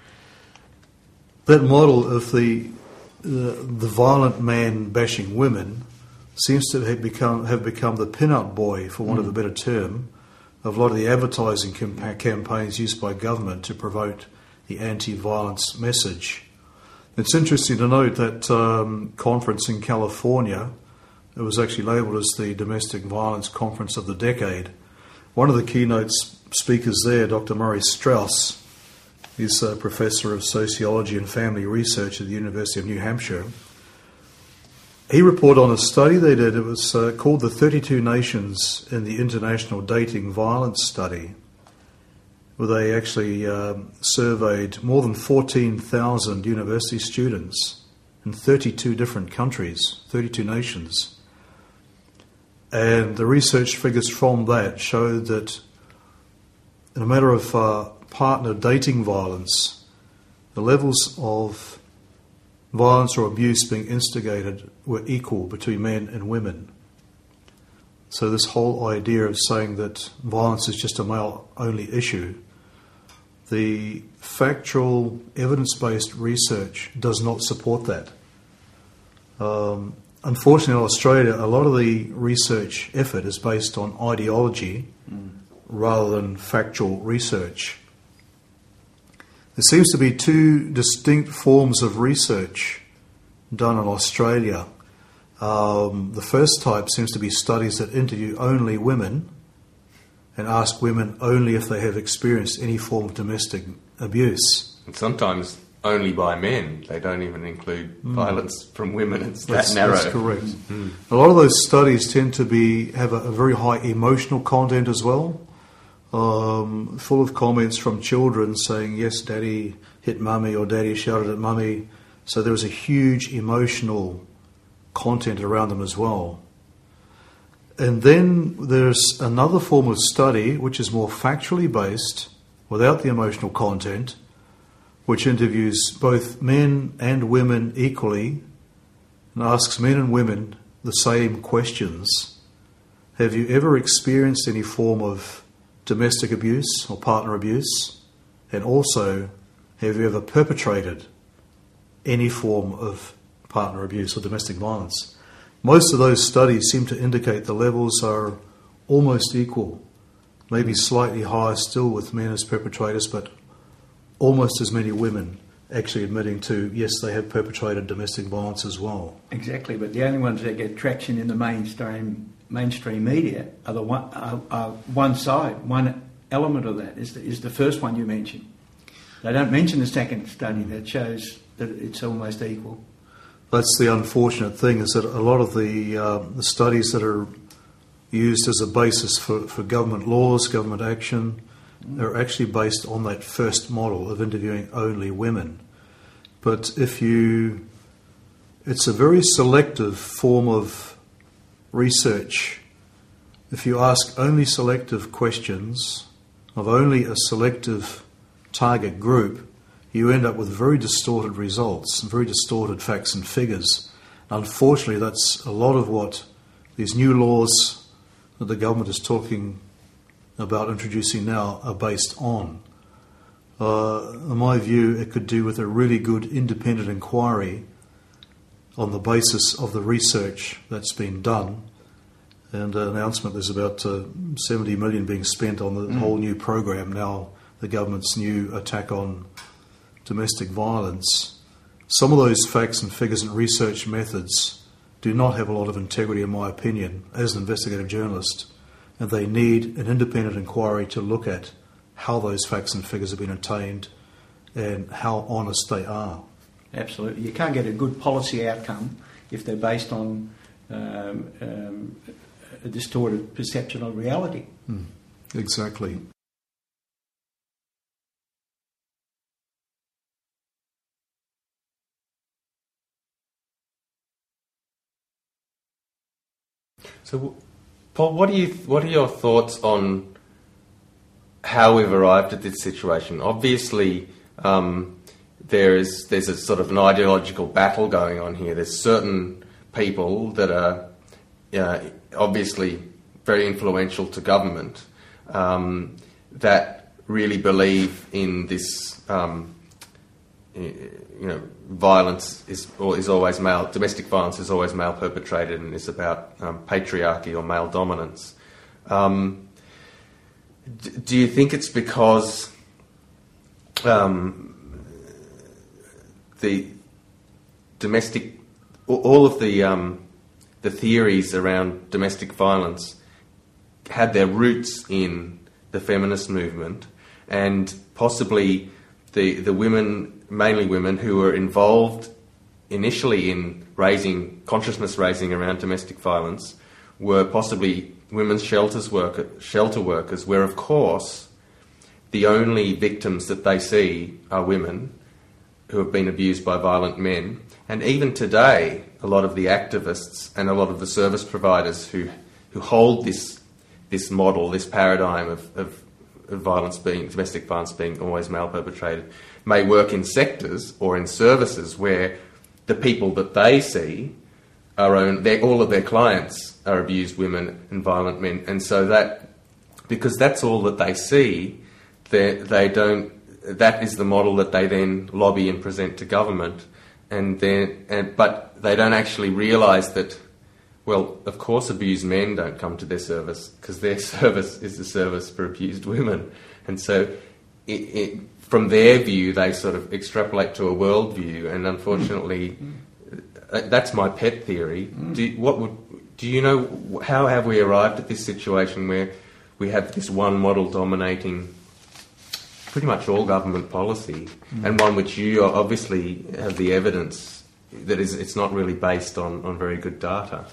that model of the uh, the violent man bashing women seems to have become have become the pin-up boy, for want of a better term, of a lot of the advertising campa- campaigns used by government to promote the anti-violence message. It's interesting to note that um, conference in California, it was actually labelled as the Domestic Violence Conference of the Decade. One of the keynote speakers there, Doctor Murray Strauss, he's a professor of sociology and family research at the University of New Hampshire. He reported on a study they did. It was uh, called the thirty-two Nations in the International Dating Violence Study, where they actually um, surveyed more than fourteen thousand university students in thirty-two different countries, thirty-two nations. And the research figures from that showed that in a matter of uh, partner dating violence, the levels of violence or abuse being instigated were equal between men and women. So this whole idea of saying that violence is just a male-only issue, the factual, evidence-based research does not support that. Um, unfortunately, in Australia, a lot of the research effort is based on ideology mm. rather than factual research. There seems to be two distinct forms of research done in Australia. Um, the first type seems to be studies that interview only women and ask women only if they have experienced any form of domestic abuse. And sometimes only by men. They don't even include mm. violence from women. It's that's, that narrow. That's correct. Mm. A lot of those studies tend to be have a, a very high emotional content as well. Um, full of comments from children saying, yes, daddy hit mummy or daddy shouted at mummy. So there was a huge emotional content around them as well. And then there's another form of study which is more factually based, without the emotional content, which interviews both men and women equally and asks men and women the same questions. Have you ever experienced any form of domestic abuse or partner abuse? And also, have you ever perpetrated any form of partner abuse or domestic violence? Most of those studies seem to indicate the levels are almost equal, maybe slightly higher still with men as perpetrators, but almost as many women actually admitting to, yes, they have perpetrated domestic violence as well. Exactly, but the only ones that get traction in the mainstream mainstream media are the one, are, are one side, one element of that is the, is the first one you mentioned. They don't mention the second study that shows that it's almost equal. That's the unfortunate thing, is that a lot of the, uh, the studies that are used as a basis for, for government laws, government action, are actually based on that first model of interviewing only women. But if you, it's a very selective form of research. If you ask only selective questions of only a selective target group, you end up with very distorted results and very distorted facts and figures. Unfortunately, that's a lot of what these new laws that the government is talking about introducing now are based on. Uh, in my view, it could do with a really good independent inquiry on the basis of the research that's been done. And an announcement, there's about uh, seventy million being spent on the mm. whole new program now, the government's new attack on domestic violence. Some of those facts and figures and research methods do not have a lot of integrity, in my opinion, as an investigative journalist, and they need an independent inquiry to look at how those facts and figures have been attained and how honest they are. Absolutely. You can't get a good policy outcome if they're based on um, um, a distorted perception of reality. Mm. Exactly. So, Paul, what do you what are your thoughts on how we've arrived at this situation? Obviously, um, there is there's a sort of an ideological battle going on here. There's certain people that are uh, obviously very influential to government um, that really believe in this. Um, you know, violence is or is always male. Domestic violence is always male perpetrated, and is about um, patriarchy or male dominance. Um, d- do you think it's because um, the domestic, all of the um, the theories around domestic violence had their roots in the feminist movement, and possibly the the women, mainly women, who were involved initially in raising consciousness raising around domestic violence, were possibly women's shelters worker, shelter workers, where of course the only victims that they see are women who have been abused by violent men. And even today, a lot of the activists and a lot of the service providers who who hold this this model, this paradigm of, of of violence being, domestic violence being always male perpetrated, may work in sectors or in services where the people that they see are own, all of their clients are abused women and violent men, and so that, because that's all that they see, they, they don't, that is the model that they then lobby and present to government, and then, and, but they don't actually realise that, well, of course abused men don't come to their service, because their service is the service for abused women. And so it, it, from their view, they sort of extrapolate to a world view, and unfortunately, mm. that's my pet theory. Mm. Do, what would, do you know, how have we arrived at this situation where we have this one model dominating pretty much all government policy, mm. and one which you obviously have the evidence that is, it's not really based on, on very good data?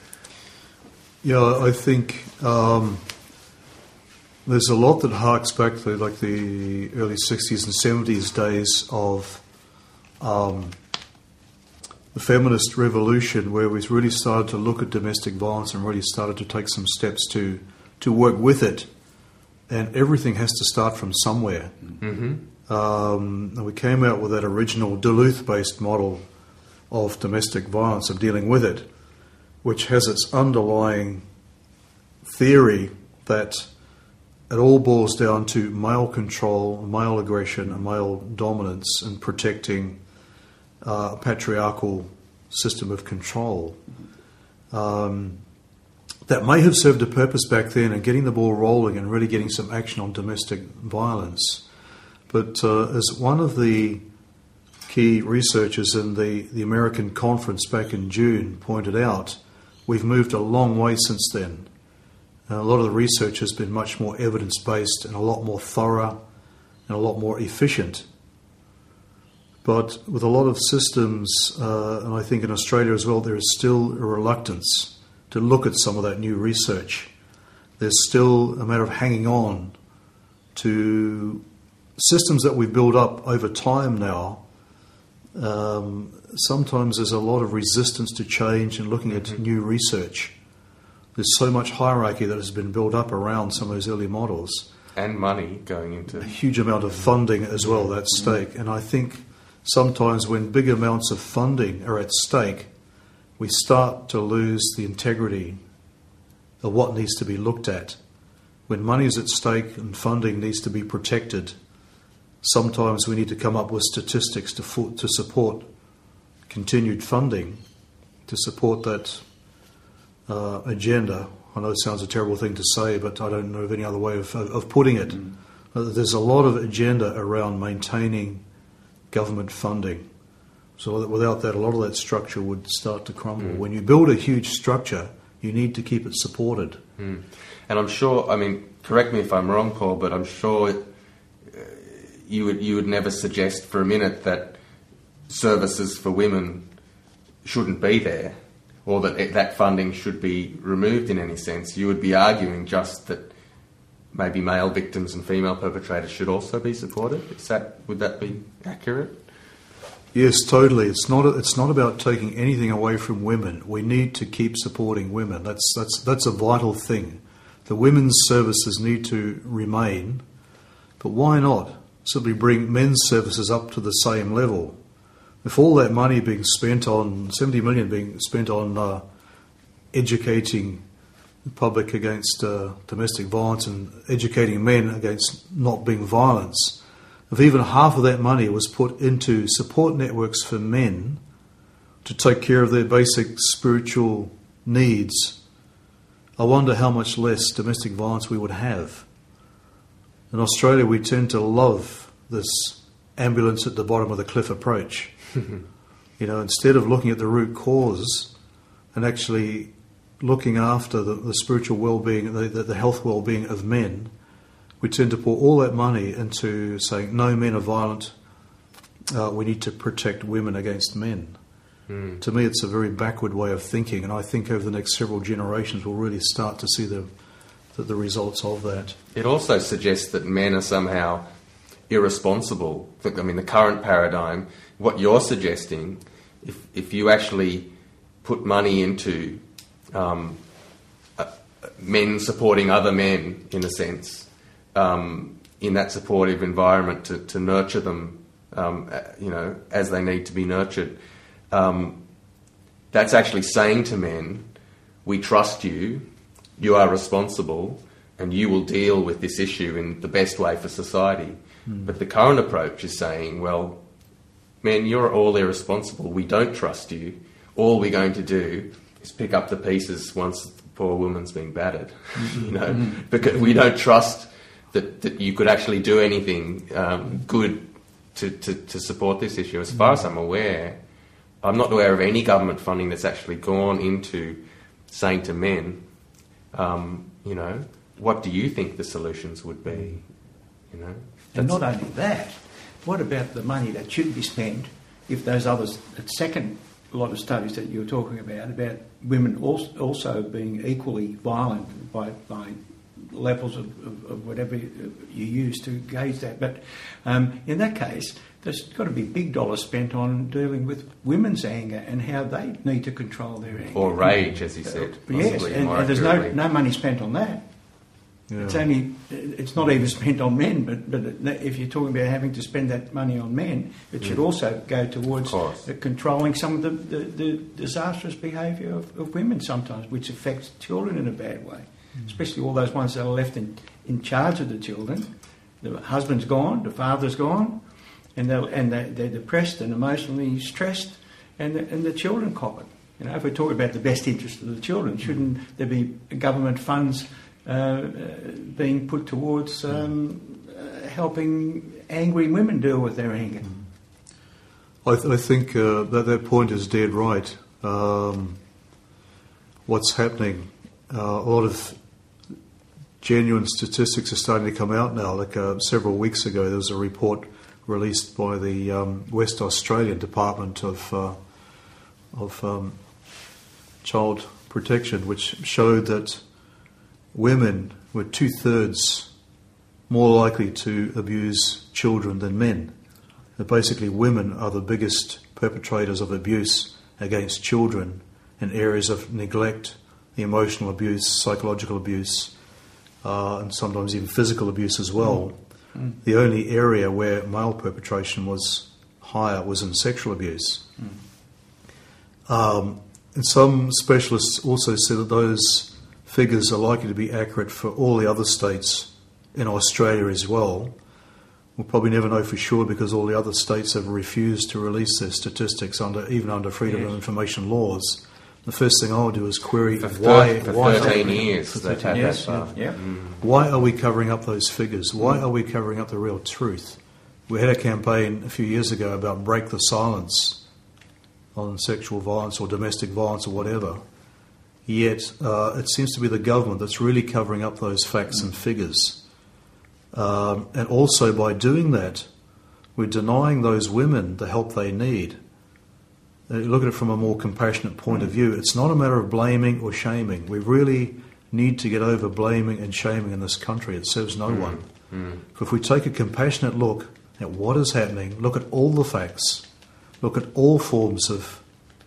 Yeah, I think um, there's a lot that harks back to like the early sixties and seventies days of um, the feminist revolution, where we really started to look at domestic violence and really started to take some steps to to work with it. And everything has to start from somewhere. Mm-hmm. Um, and we came out with that original Duluth-based model of domestic violence, of dealing with it, which has its underlying theory that it all boils down to male control, male aggression, and male dominance, and protecting uh, a patriarchal system of control. Um, that may have served a purpose back then in getting the ball rolling and really getting some action on domestic violence. But uh, as one of the key researchers in the, the American conference back in June pointed out, we've moved a long way since then. And a lot of the research has been much more evidence-based and a lot more thorough and a lot more efficient. But with a lot of systems, uh, and I think in Australia as well, there is still a reluctance to look at some of that new research. There's still a matter of hanging on to systems that we've built up over time now. Um, sometimes there's a lot of resistance to change and looking mm-hmm. at new research. There's so much hierarchy that has been built up around some of those early models. And money going into... A huge amount of funding as well, at stake. Mm-hmm. And I think sometimes when big amounts of funding are at stake, we start to lose the integrity of what needs to be looked at. When money is at stake and funding needs to be protected, sometimes we need to come up with statistics to fo- to support continued funding, to support that uh, agenda. I know it sounds a terrible thing to say, but I don't know of any other way of, of putting it. Mm. Uh, there's a lot of agenda around maintaining government funding. So that without that, a lot of that structure would start to crumble. Mm. When you build a huge structure, you need to keep it supported. Mm. And I'm sure, I mean, correct me if I'm wrong, Paul, but I'm sure you would you would never suggest for a minute that services for women shouldn't be there, or that it, that funding should be removed in any sense. You would be arguing just that maybe male victims and female perpetrators should also be supported. Is that, would that be accurate? Yes, totally. It's not. It's not about taking anything away from women. We need to keep supporting women. That's that's that's a vital thing. The women's services need to remain, but why not simply bring men's services up to the same level? If all that money being spent on seventy million being spent on uh, educating the public against uh, domestic violence and educating men against not being violence. If even half of that money was put into support networks for men to take care of their basic spiritual needs, I wonder how much less domestic violence we would have. In Australia, we tend to love this ambulance at the bottom of the cliff approach. You know, instead of looking at the root cause and actually looking after the, the spiritual well-being, the, the, the health well-being of men, we tend to pour all that money into saying, no, men are violent, uh, we need to protect women against men. Mm. To me, it's a very backward way of thinking, and I think over the next several generations we'll really start to see the, the, the results of that. It also suggests that men are somehow irresponsible. I mean, the current paradigm, what you're suggesting, if, if you actually put money into um, uh, men supporting other men, in a sense, Um, in that supportive environment to, to nurture them, um, you know, as they need to be nurtured. Um, that's actually saying to men, we trust you, you are responsible, and you will deal with this issue in the best way for society. Mm. But the current approach is saying, well, men, you're all irresponsible, we don't trust you, all we're going to do is pick up the pieces once the poor woman's been battered, you know, mm. because we don't trust That, that you could actually do anything um, good to, to, to support this issue. As far as I'm aware, I'm not aware of any government funding that's actually gone into saying to men, um, you know, what do you think the solutions would be? You know, and not only that, what about the money that should be spent if those others, that second lot of studies that you were talking about, about women also, also being equally violent by, by levels of, of, of whatever you use to gauge that. But um, in that case, there's got to be big dollars spent on dealing with women's anger and how they need to control their anger. Or rage, as he said. Uh, yes, and, and there's no, no money spent on that. Yeah. It's only, it's not even spent on men, but, but if you're talking about having to spend that money on men, it should mm. also go towards controlling some of the, the, the disastrous behaviour of, of women sometimes, which affects children in a bad way. Especially all those ones that are left in, in charge of the children. The husband's gone, the father's gone, and they're, and they're, they're depressed and emotionally stressed, and the, and the children cop it. You know, if we're talking about the best interest of the children, shouldn't there be government funds uh, uh, being put towards um, uh, helping angry women deal with their anger? I, th- I think uh, that that point is dead right. Um, what's happening? Uh, a lot of genuine statistics are starting to come out now. Like uh, several weeks ago, there was a report released by the um, West Australian Department of uh, of um, Child Protection, which showed that women were two thirds more likely to abuse children than men. That basically, women are the biggest perpetrators of abuse against children in areas of neglect, emotional abuse, psychological abuse, uh, and sometimes even physical abuse as well. Mm. The only area where male perpetration was higher was in sexual abuse. Mm. Um, and some specialists also said that those figures are likely to be accurate for all the other states in Australia as well. We'll probably never know for sure because all the other states have refused to release their statistics under even under freedom yes. of information laws. The first thing I'll do is query for why. For why thirteen years, for thirteen years, that far. Yeah. Mm. Why are we covering up those figures? Why are we covering up the real truth? We had a campaign a few years ago about break the silence on sexual violence or domestic violence or whatever. Yet uh, it seems to be the government that's really covering up those facts mm. and figures. Um, and also by doing that, we're denying those women the help they need. Uh, look at it from a more compassionate point of view. It's not a matter of blaming or shaming. We really need to get over blaming and shaming in this country. It serves no Mm. one. Mm. If we take a compassionate look at what is happening, look at all the facts, look at all forms of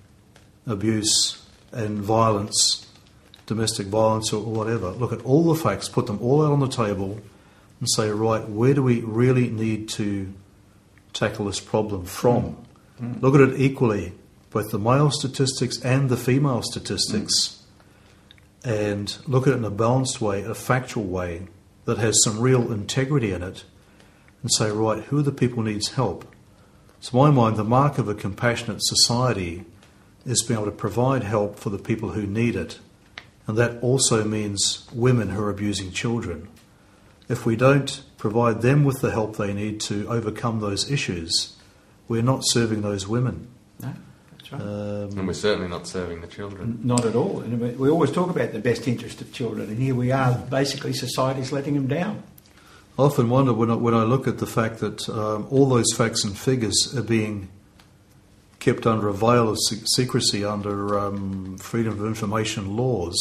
abuse and violence, domestic violence or whatever, look at all the facts, put them all out on the table and say, right, where do we really need to tackle this problem from? Mm. Look at it equally, both the male statistics and the female statistics, mm. and look at it in a balanced way, a factual way that has some real integrity in it, and say, right, who are the people who needs help? To my mind, the mark of a compassionate society is being able to provide help for the people who need it. And that also means women who are abusing children. If we don't provide them with the help they need to overcome those issues, we're not serving those women. No, that's right. Um, And we're certainly not serving the children. Not at all. And we- we always talk about the best interest of children, and here we are, basically society's letting them down. I often wonder when I, when I look at the fact that um, all those facts and figures are being kept under a veil of se- secrecy under um, freedom of information laws,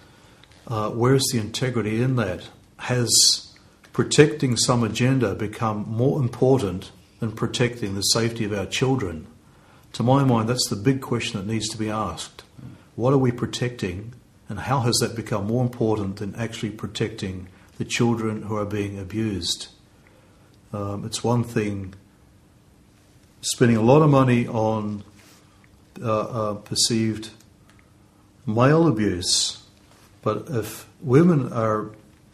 uh, where's the integrity in that? Has protecting some agenda become more important than protecting the safety of our children? To my mind, that's the big question that needs to be asked. What are we protecting, and how has that become more important than actually protecting the children who are being abused? Um, it's one thing spending a lot of money on uh, uh, perceived male abuse, but if women are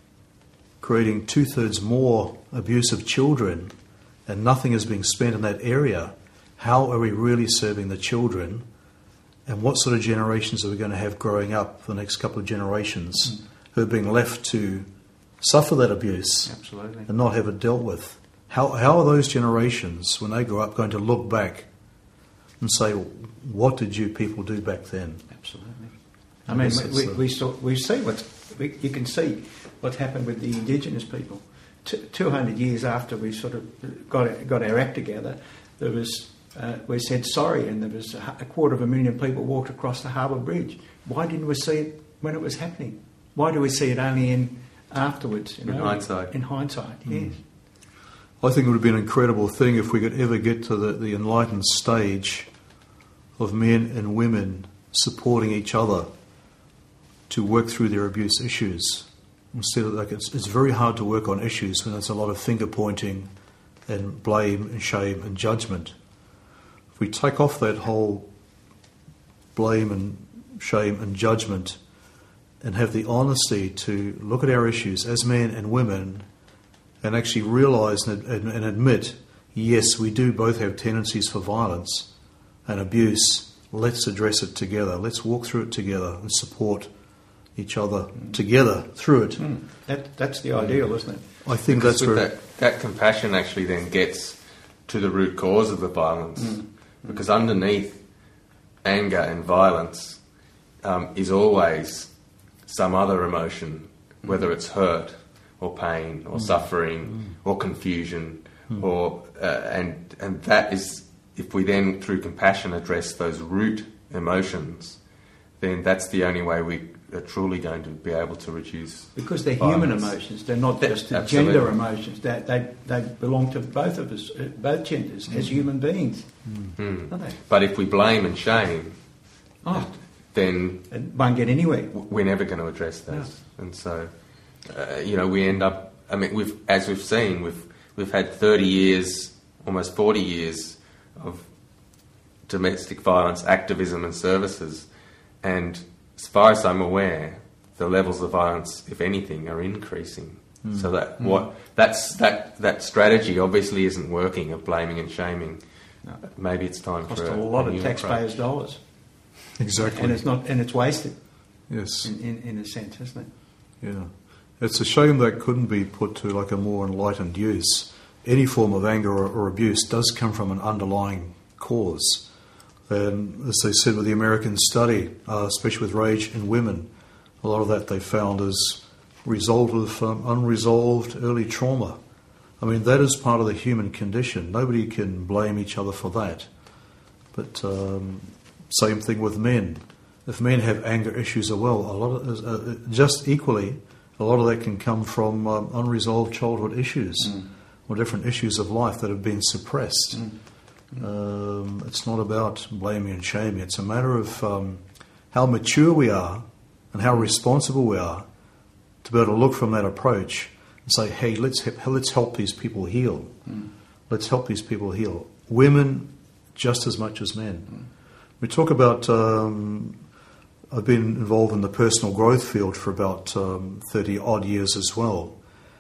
creating two-thirds more abuse of children and nothing is being spent in that area, how are we really serving the children? And what sort of generations are we going to have growing up for the next couple of generations mm. who are being left to suffer that abuse Absolutely. and not have it dealt with? How how are those generations, when they grow up, going to look back and say, what did you people do back then? Absolutely. I I mean, guess we, it's, uh, we, saw, we see what's, we, you can see what's happened with the Indigenous people. T- two hundred years after we sort of got got our act together, there was uh, we said sorry, and there was a, a quarter of a million people walked across the Harbour Bridge. Why didn't we see it when it was happening? Why do we see it only in afterwards? You In know, hindsight. In hindsight, Mm. yes. I think it would be an incredible thing if we could ever get to the, the enlightened stage of men and women supporting each other to work through their abuse issues. Instead of like, it's, it's very hard to work on issues when there's a lot of finger pointing and blame and shame and judgment. If we take off that whole blame and shame and judgment and have the honesty to look at our issues as men and women and actually realise and, and, and admit, yes, we do both have tendencies for violence and abuse. Let's address it together. Let's walk through it together and support each other mm. together through it. Mm. That, that's the ideal, isn't it? I think Because that's with where... that, that compassion actually then gets to the root cause of the violence. Mm. Because underneath anger and violence um, is always some other emotion, whether it's hurt or pain or mm. suffering mm. or confusion, mm. or uh, and and that is, if we then through compassion address those root emotions, then that's the only way we are truly going to be able to reduce. Because they're violence. human emotions, they're not That- just absolutely. gender emotions. They, they they belong to both of us, uh, both genders, Mm. as human beings. Mm. Don't they? But if we blame and shame, Oh, then it won't get anywhere. we're never going to address those. And so, uh, you know, we end up. I mean, we've as we've seen, we've we've had thirty years, almost forty years of domestic violence activism and services, and as far as I'm aware, the levels of violence, if anything, are increasing. Mm. So that mm. what that's that that strategy obviously isn't working of blaming and shaming. No. Maybe it's time Cost for a a, lot a of new taxpayers' approach. dollars, Exactly. and it's not, and it's wasted. Yes. In, in, in a sense, isn't it? Yeah. It's a shame that couldn't be put to like a more enlightened use. Any form of anger or, or abuse does come from an underlying cause. And as they said with the American study, uh, especially with rage in women, a lot of that they found is a result of um, unresolved early trauma. I mean, that is part of the human condition. Nobody can blame each other for that. But um, same thing with men. If men have anger issues as well, a lot of, uh, just equally, a lot of that can come from um, unresolved childhood issues mm. or different issues of life that have been suppressed. Mm. Mm. Um, it's not about blaming and shaming. It's a matter of um, how mature we are and how responsible we are to be able to look from that approach and say, hey, let's let's help these people heal. Mm. Let's help these people heal. Women just as much as men. Mm. We talk about... Um, I've been involved in the personal growth field for about um, thirty odd years as well.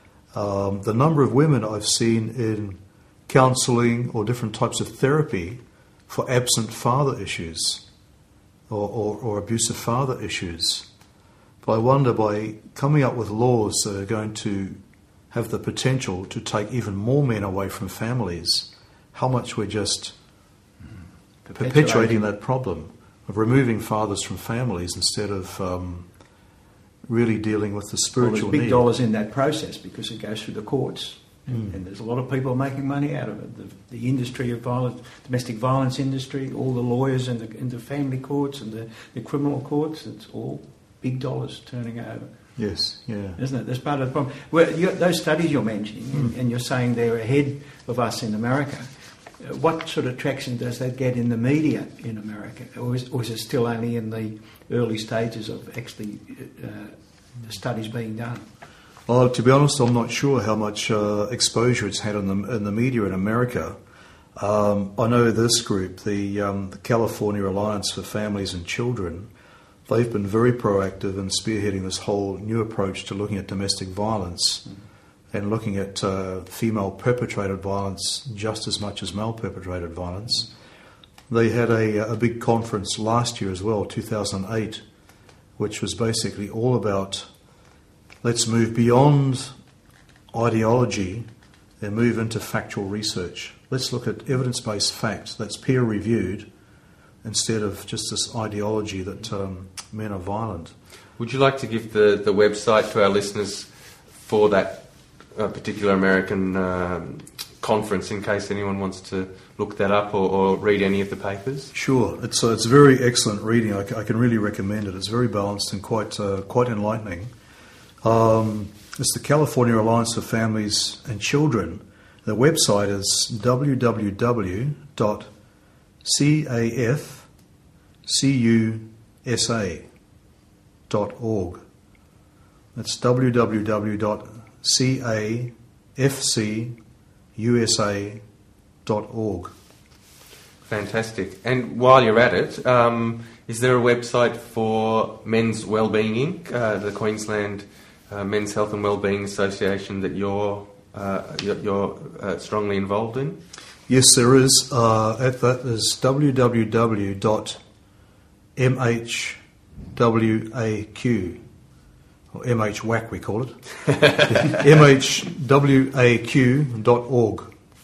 Um, the number of women I've seen in counselling or different types of therapy for absent father issues or, or, or abusive father issues. But I wonder, by coming up with laws that are going to have the potential to take even more men away from families, how much we're just perpetuating, perpetuating that problem of removing fathers from families instead of um, really dealing with the spiritual well, there's big need. dollars in that process because it goes through the courts. Mm. And there's a lot of people making money out of it. The, the industry of violence, domestic violence industry, all the lawyers in the, in the family courts and the, the criminal courts, it's all big dollars turning over. Yes, yeah. Isn't it? That's part of the problem. Well, you, those studies you're mentioning, Mm. and, and you're saying they're ahead of us in America. What sort of traction does that get in the media in America? Or is, or is it still only in the early stages of actually uh, the studies being done? Well, to be honest, I'm not sure how much uh, exposure it's had in the, in the media in America. Um, I know this group, the, um, the California Alliance for Families and Children, they've been very proactive in spearheading this whole new approach to looking at domestic violence. Mm. And looking at uh, female perpetrated violence just as much as male perpetrated violence. They had a, a big conference last year as well, two thousand eight, which was basically all about let's move beyond ideology and move into factual research. Let's look at evidence-based facts that's peer-reviewed instead of just this ideology that um, men are violent. Would you like to give the, the website to our listeners for that a particular American um, conference in case anyone wants to look that up or, or read any of the papers? Sure, it's uh, it's very excellent reading. I, c- I can really recommend it. It's very balanced and quite uh, quite enlightening. Um, it's the California Alliance for Families and Children. The website is w w w dot cafcusa dot org. That's w w w dot c a f c u s a dot org. Fantastic. And while you're at it, um, is there a website for Men's Wellbeing Incorporated, uh, the Queensland uh, Men's Health and Wellbeing Association that you're uh, you're, you're uh, strongly involved in? Yes, there is. Uh, at that is w w w dot m h w a q. Or M H W A C we call it, m h w a q dot org.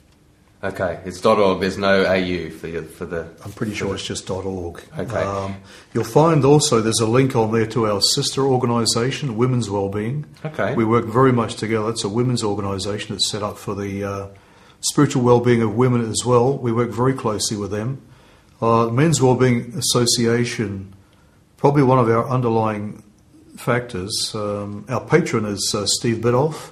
Okay, it's .org, there's no A U for, you, for the... I'm pretty sure it's just .org. Okay. Um, you'll find also there's a link on there to our sister organisation, Women's Wellbeing. Okay. We work very much together. It's a women's organisation that's set up for the uh, spiritual wellbeing of women as well. We work very closely with them. Uh, Men's Wellbeing Association, probably one of our underlying factors. Um, our patron is uh, Steve Biddulph,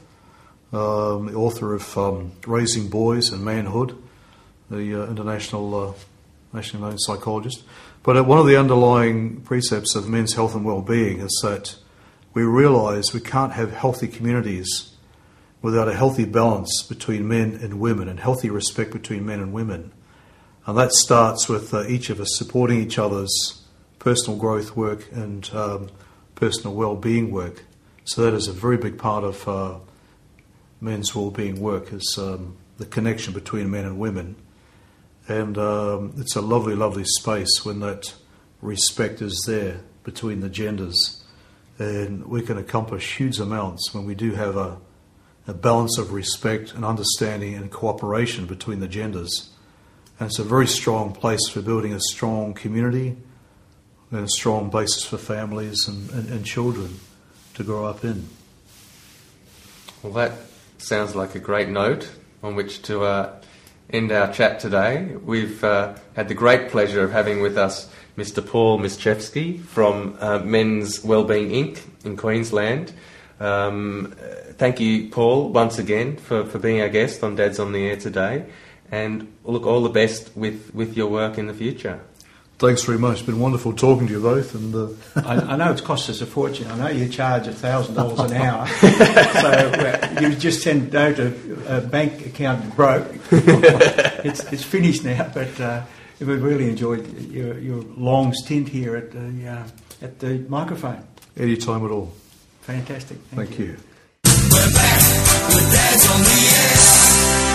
um, the author of um, Raising Boys and Manhood, the uh, international, uh, nationally known psychologist. But uh, one of the underlying precepts of men's health and well-being is that we realise we can't have healthy communities without a healthy balance between men and women and healthy respect between men and women. And that starts with uh, each of us supporting each other's personal growth work and um, personal well-being work. So that is a very big part of uh, men's well-being work, is um, the connection between men and women. And um, it's a lovely, lovely space when that respect is there between the genders. And we can accomplish huge amounts when we do have a, a balance of respect and understanding and cooperation between the genders. And it's a very strong place for building a strong community and a strong basis for families and, and, and children to grow up in. Well, that sounds like a great note on which to uh, end our chat today. We've uh, had the great pleasure of having with us Mister Paul Mischewski from uh, Men's Wellbeing Incorporated in Queensland. Um, thank you, Paul, once again for, for being our guest on Dads on the Air today. And look, all the best with, with your work in the future. Thanks very much. It's been wonderful talking to you both. And uh... I, I know it's cost us a fortune. I know you charge one thousand dollars an hour. So uh, you just send out a, a bank account broke. it's, it's finished now, but uh, we've really enjoyed your, your long stint here at the, uh, at the microphone. Any time at all. Fantastic. Thank, Thank you. you. We're back with Dads on the Air.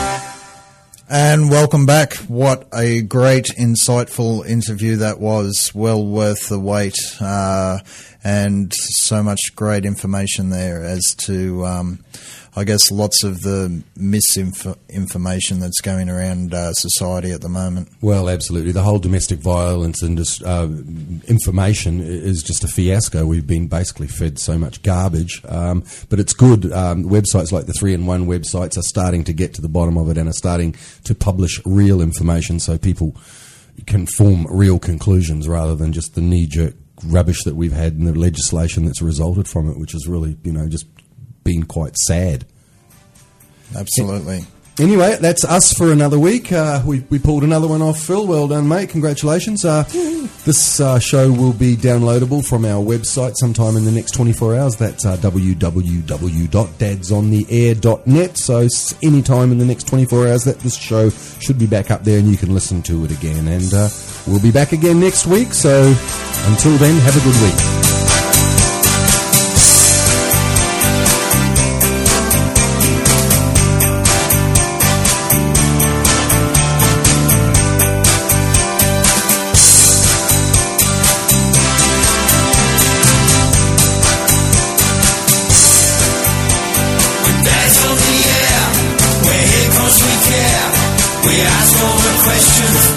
And welcome back. What a great, insightful interview that was. Well worth the wait. Uh, and so much great information there as to, um, I guess, lots of the misinformation that's going around uh, society at the moment. Well, absolutely. The whole domestic violence and uh, information is just a fiasco. We've been basically fed so much garbage. Um, but it's good. Um, websites like the three in one websites are starting to get to the bottom of it and are starting to publish real information so people can form real conclusions rather than just the knee-jerk rubbish that we've had and the legislation that's resulted from it, which has really, you know, just been quite sad. Absolutely. Anyway, that's us for another week. Uh, we, we pulled another one off, Phil. Well done, mate. Congratulations. Uh, this uh, show will be downloadable from our website sometime in the next twenty-four hours. That's uh, w w w dot dads on the air dot net. So any time in the next twenty-four hours, that this show should be back up there and you can listen to it again. And uh, we'll be back again next week. So until then, have a good week. We ask all the questions